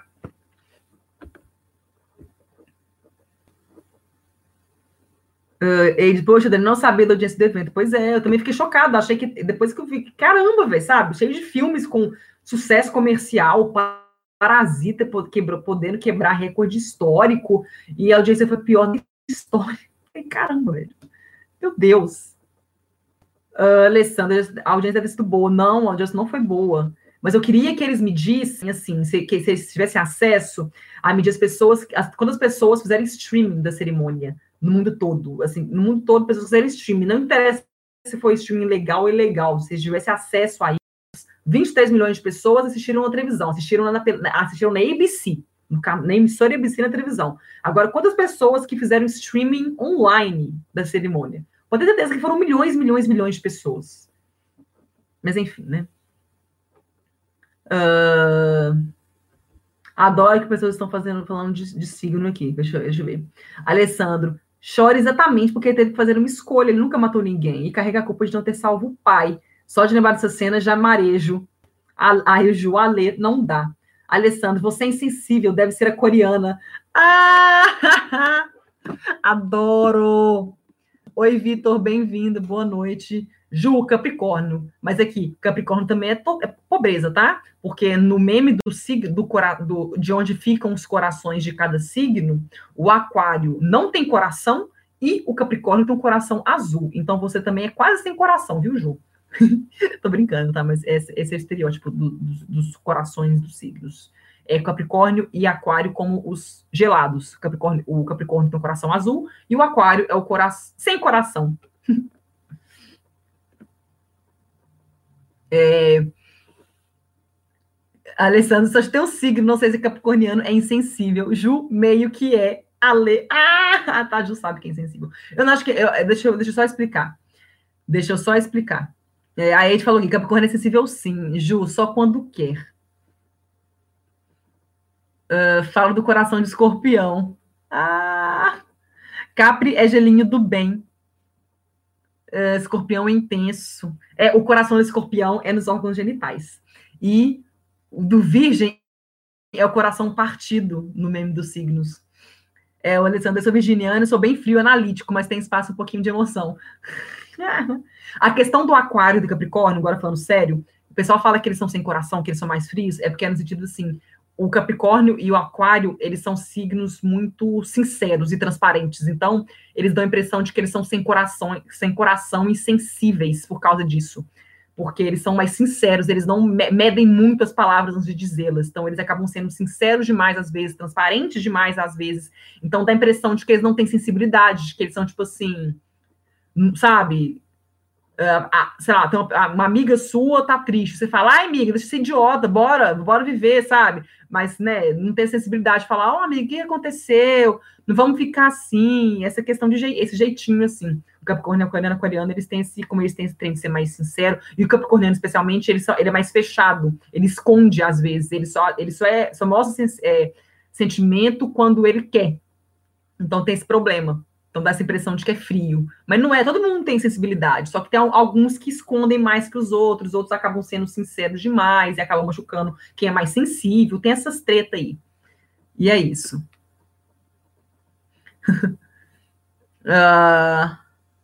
B: Uh, ele, poxa, ele não sabia da audiência do evento. Pois é, eu também fiquei chocada. Achei que, depois que eu vi, caramba, velho, sabe? Cheio de filmes com sucesso comercial, Parasita quebrou, podendo quebrar recorde histórico, e a audiência foi pior da história. Falei, caramba, velho. Meu Deus. Uh, Alessandra, a audiência deve ter sido boa. Não, a audiência não foi boa. Mas eu queria que eles medissem, assim, se, que, se eles tivessem acesso a medir as pessoas, as, quando as pessoas fizerem streaming da cerimônia, no mundo todo, assim, no mundo todo, pessoas fizerem streaming, não interessa se foi streaming legal ou ilegal, se tivesse acesso a isso, vinte e três milhões de pessoas assistiram na televisão, assistiram na, assistiram na A B C, no, na emissora A B C na televisão. Agora, quantas pessoas que fizeram streaming online da cerimônia? Pode ter certeza que foram milhões, milhões, milhões de pessoas. Mas, enfim, né? Uh... Adoro que pessoas estão fazendo, falando de, de signo aqui. Deixa, deixa eu ver. Alessandro, chora exatamente porque ele teve que fazer uma escolha. Ele nunca matou ninguém. E carrega a culpa de não ter salvo o pai. Só de lembrar dessa cena, já marejo. Aí o Ju, Alê, não dá. Alessandro, você é insensível, deve ser a coreana. Ah! Adoro! Oi, Vitor, bem-vindo. Boa noite. Ju, Capricórnio. Mas aqui, Capricórnio também é, é pobreza, tá? Porque no meme do signo, do, do, de onde ficam os corações de cada signo, o Aquário não tem coração e o Capricórnio tem um coração azul. Então você também é quase sem coração, viu, Ju? Tô brincando, tá? Mas esse, esse é o estereótipo do, dos, dos corações dos signos. É Capricórnio e Aquário como os gelados. Capricórnio, o Capricórnio tem um coração azul e o Aquário é o coração sem coração. É... Alessandro, só tem um signo, não sei se é capricorniano, é insensível. Ju, meio que é. Ale... Ah, tá, Ju sabe que é insensível. Eu não acho que... Eu, deixa, eu, deixa eu só explicar. Deixa eu só explicar. É, a Ed falou que Capricórnio é sensível sim. Ju, só quando quer. Uh, falo do coração de escorpião. Ah! Capri é gelinho do bem. Uh, escorpião é intenso. É, o coração do escorpião é nos órgãos genitais. E o do virgem é o coração partido no meme dos signos. É, o Alessandro, eu sou virginiano, eu sou bem frio, analítico, mas tem espaço um pouquinho de emoção. A questão do aquário e do capricórnio, agora falando sério, o pessoal fala que eles são sem coração, que eles são mais frios, é porque é no sentido assim, o capricórnio e o aquário, eles são signos muito sinceros e transparentes, então eles dão a impressão de que eles são sem coração, sem coração e sensíveis por causa disso, porque eles são mais sinceros, eles não medem muito as palavras antes de dizê-las, então eles acabam sendo sinceros demais às vezes, transparentes demais às vezes, então dá a impressão de que eles não têm sensibilidade, de que eles são tipo assim, sabe, uh, ah, sei lá, uma, uma amiga sua tá triste, você fala, ai amiga, deixa de ser idiota, bora, bora viver, sabe, mas, né, não tem sensibilidade de falar, ó, oh, amiga, o que aconteceu? Não vamos ficar assim, essa questão de je esse jeitinho, assim, o Capricórnio, Aquariano, Aquariano, eles têm esse, como eles têm esse trem de ser mais sincero, e o Capricorniano, especialmente, ele, só, ele é mais fechado, ele esconde, às vezes, ele só, ele só, é, só mostra é, sentimento quando ele quer, então tem esse problema. Então dá essa impressão de que é frio. Mas não é, todo mundo tem sensibilidade, só que tem alguns que escondem mais que os outros, outros acabam sendo sinceros demais e acabam machucando quem é mais sensível. Tem essas tretas aí. E é isso. uh...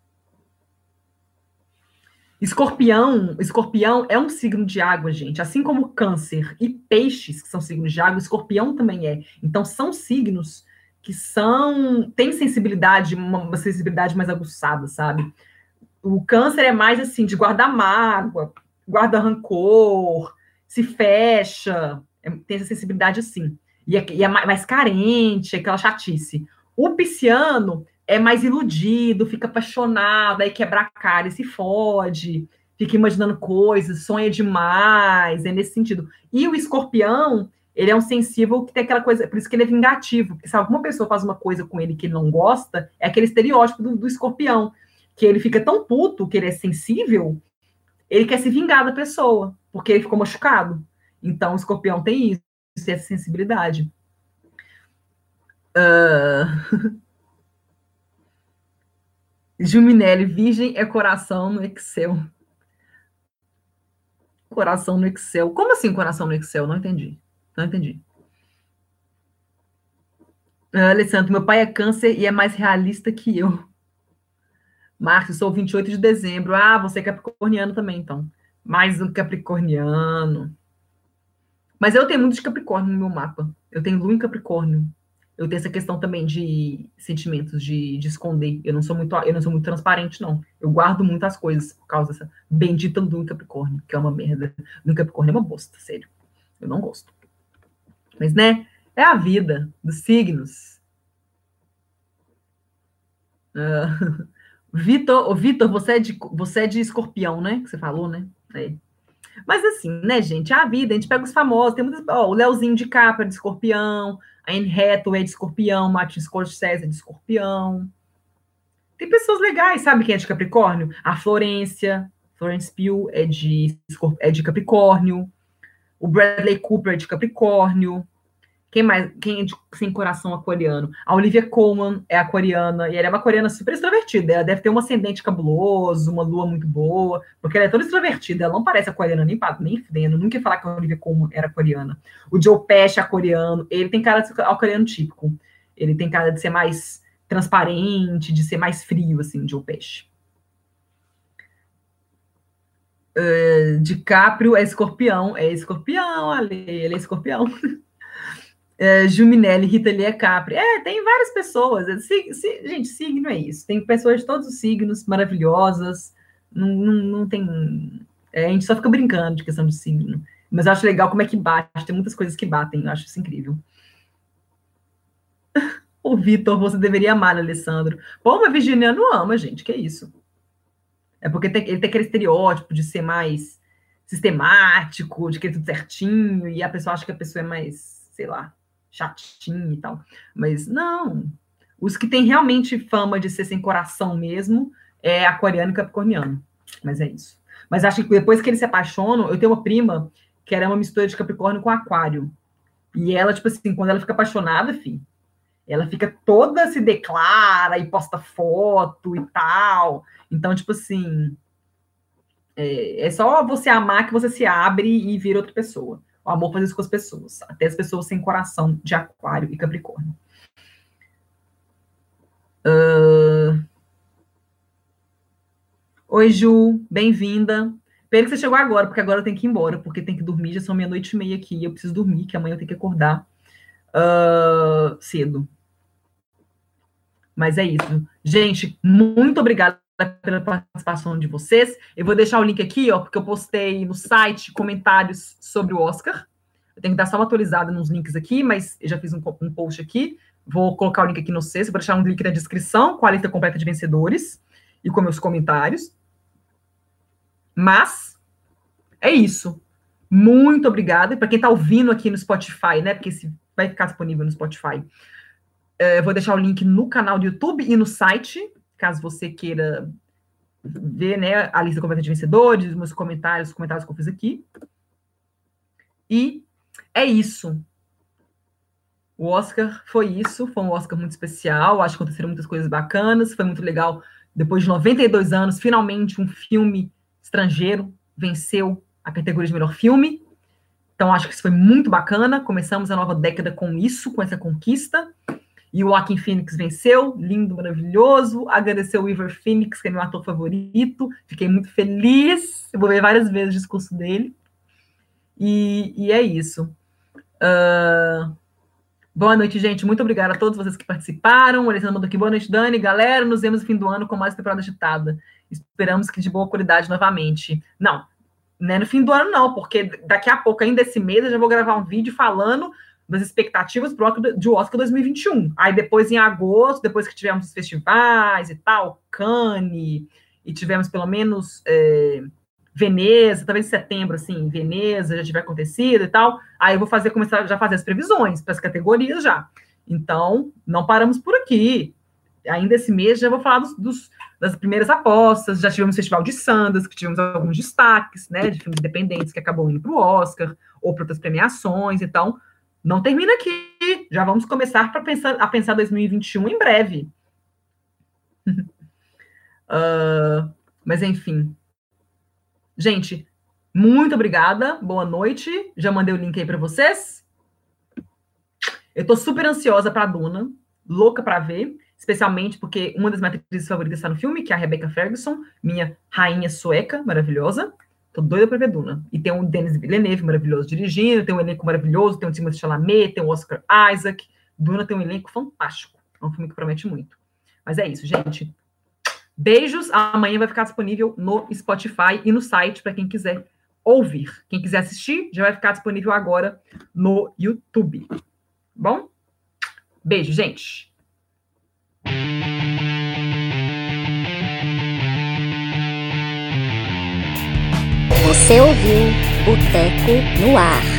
B: Escorpião, escorpião é um signo de água, gente. Assim como câncer e peixes, que são signos de água, escorpião também é. Então são signos que são têm sensibilidade, uma sensibilidade mais aguçada, sabe? O câncer é mais assim, de guardar mágoa, guarda rancor, se fecha, é, tem essa sensibilidade assim. E é, e é mais carente, aquela chatice. O pisciano é mais iludido, fica apaixonado, aí quebra a cara e se fode, fica imaginando coisas, sonha demais, é nesse sentido. E o escorpião, ele é um sensível que tem aquela coisa, por isso que ele é vingativo, porque se alguma pessoa faz uma coisa com ele que ele não gosta, é aquele estereótipo do, do escorpião, que ele fica tão puto, que ele é sensível, ele quer se vingar da pessoa, porque ele ficou machucado. Então, o escorpião tem isso, essa sensibilidade. Uh... Juminelli, virgem é coração no Excel. Coração no Excel. Como assim coração no Excel? Não entendi. Não entendi. Uh, Alessandro, meu pai é câncer e é mais realista que eu. Márcio, sou vinte e oito de dezembro. Ah, você é capricorniano também, então. Mais um capricorniano. Mas eu tenho muito de Capricórnio no meu mapa. Eu tenho Lua em Capricórnio. Eu tenho essa questão também de sentimentos, de, de esconder. Eu não sou muito, eu não sou muito transparente, não. Eu guardo muitas coisas por causa dessa bendita Lua em Capricórnio, que é uma merda. Lua em Capricórnio é uma bosta, sério. Eu não gosto. Mas, né, é a vida dos signos. Uh, Vitor, Vitor, você é de você é de escorpião, né? Que você falou, né? É. Mas assim, né, gente? A vida, a gente pega os famosos, tem muitos, ó, o Leozinho de Capra de escorpião, a Anne Hathaway de escorpião, Martin Scorsese de escorpião. Tem pessoas legais, sabe quem é de Capricórnio? A Florência, Florence Pugh é de, é de Capricórnio, o Bradley Cooper é de Capricórnio. Quem mais? Quem é de, sem coração aquariano? A Olivia Colman é aquariana, e ela é uma aquariana super extrovertida. Ela deve ter um ascendente cabuloso, uma lua muito boa, porque ela é toda extrovertida. Ela não parece aquariana nem, nem fedendo. Nunca ia falar que a Olivia Colman era aquariana. O Joe Pesci é aquariano. Ele tem cara de ser aquariano típico. Ele tem cara de ser mais transparente, de ser mais frio, assim, Joe Pesci. Uh, DiCaprio é escorpião. É escorpião, Ale. Ele é escorpião. É, Juminelli, Rita Lee é Capri. É, tem várias pessoas. É, sig, sig, gente, signo é isso. Tem pessoas de todos os signos maravilhosas. Não, não, não tem. É, a gente só fica brincando de questão de signo. Mas eu acho legal como é que bate. Tem muitas coisas que batem. Eu acho isso incrível. O Vitor, você deveria amar, Alessandro. Pô, mas virginiano ama, gente. Que isso? É porque tem, ele tem aquele estereótipo de ser mais sistemático, de querer tudo certinho, e a pessoa acha que a pessoa é mais, sei lá, chatinho e tal. Mas não. Os que têm realmente fama de ser sem coração mesmo é aquariano e capricorniano. Mas é isso. Mas acho que depois que eles se apaixonam, eu tenho uma prima que era uma mistura de Capricórnio com Aquário. E ela, tipo assim, quando ela fica apaixonada, filho, ela fica toda, se declara e posta foto e tal. Então, tipo assim, é, é só você amar que você se abre e vira outra pessoa. O amor faz isso com as pessoas. Até as pessoas sem coração de Aquário e Capricórnio. Uh... Oi, Ju, bem-vinda. Pena que você chegou agora, porque agora eu tenho que ir embora, porque tem que dormir, já são meia-noite e meia aqui, e eu preciso dormir, que amanhã eu tenho que acordar uh, cedo. Mas é isso. Gente, muito obrigada pela participação de vocês. Eu vou deixar o link aqui, ó, porque eu postei no site comentários sobre o Oscar. Eu tenho que dar só uma atualizada nos links aqui, mas eu já fiz um, um post aqui. Vou colocar o link aqui no sexto, vou deixar um link na descrição com a lista completa de vencedores e com meus comentários. Mas é isso. Muito obrigada. Para quem está ouvindo aqui no Spotify, né? Porque esse vai ficar disponível no Spotify. Eu vou deixar o link no canal do YouTube e no site, caso você queira ver, né, a lista completa de vencedores, meus comentários, os comentários que eu fiz aqui. E é isso. O Oscar foi isso, foi um Oscar muito especial, acho que aconteceram muitas coisas bacanas, foi muito legal. Depois de noventa e dois anos, finalmente um filme estrangeiro venceu a categoria de melhor filme. Então, acho que isso foi muito bacana. Começamos a nova década com isso, com essa conquista. E o Joaquin Phoenix venceu, lindo, maravilhoso. Agradeceu o River Phoenix, que é meu ator favorito. Fiquei muito feliz. Eu vou ver várias vezes o discurso dele. E, e é isso. Uh... Boa noite, gente. Muito obrigada a todos vocês que participaram. O Alessandro mandou aqui. Boa noite, Dani. Galera, nos vemos no fim do ano com mais temporada agitada. Esperamos que de boa qualidade novamente. Não, não é no fim do ano, não, porque daqui a pouco, ainda esse mês, eu já vou gravar um vídeo falando das expectativas do Oscar dois mil e vinte e um. Aí depois, em agosto, depois que tivemos os festivais e tal, Cannes, e tivemos pelo menos é, Veneza, talvez em setembro, assim, Veneza já tiver acontecido e tal, aí eu vou fazer, começar já a fazer as previsões para as categorias já. Então, não paramos por aqui. Ainda esse mês já vou falar dos, dos, das primeiras apostas, já tivemos o Festival de Sundance, que tivemos alguns destaques, né, de filmes independentes que acabam indo para o Oscar, ou para outras premiações, então não termina aqui, já vamos começar para pensar, a pensar dois mil e vinte e um em breve. uh, mas, enfim. Gente, muito obrigada, boa noite, já mandei o link aí para vocês. Eu tô super ansiosa para a Duna, louca para ver, especialmente porque uma das minhas atrizes favoritas está no filme, que é a Rebecca Ferguson, minha rainha sueca maravilhosa. Tô doida pra ver Duna. E tem o Denis Villeneuve maravilhoso dirigindo, tem um elenco maravilhoso, tem o Timothée Chalamet, tem o Oscar Isaac. Duna tem um elenco fantástico. É um filme que promete muito. Mas é isso, gente. Beijos. Amanhã vai ficar disponível no Spotify e no site para quem quiser ouvir. Quem quiser assistir, já vai ficar disponível agora no YouTube. Bom? Beijo, gente.
A: Você ouviu Boteco no Ar.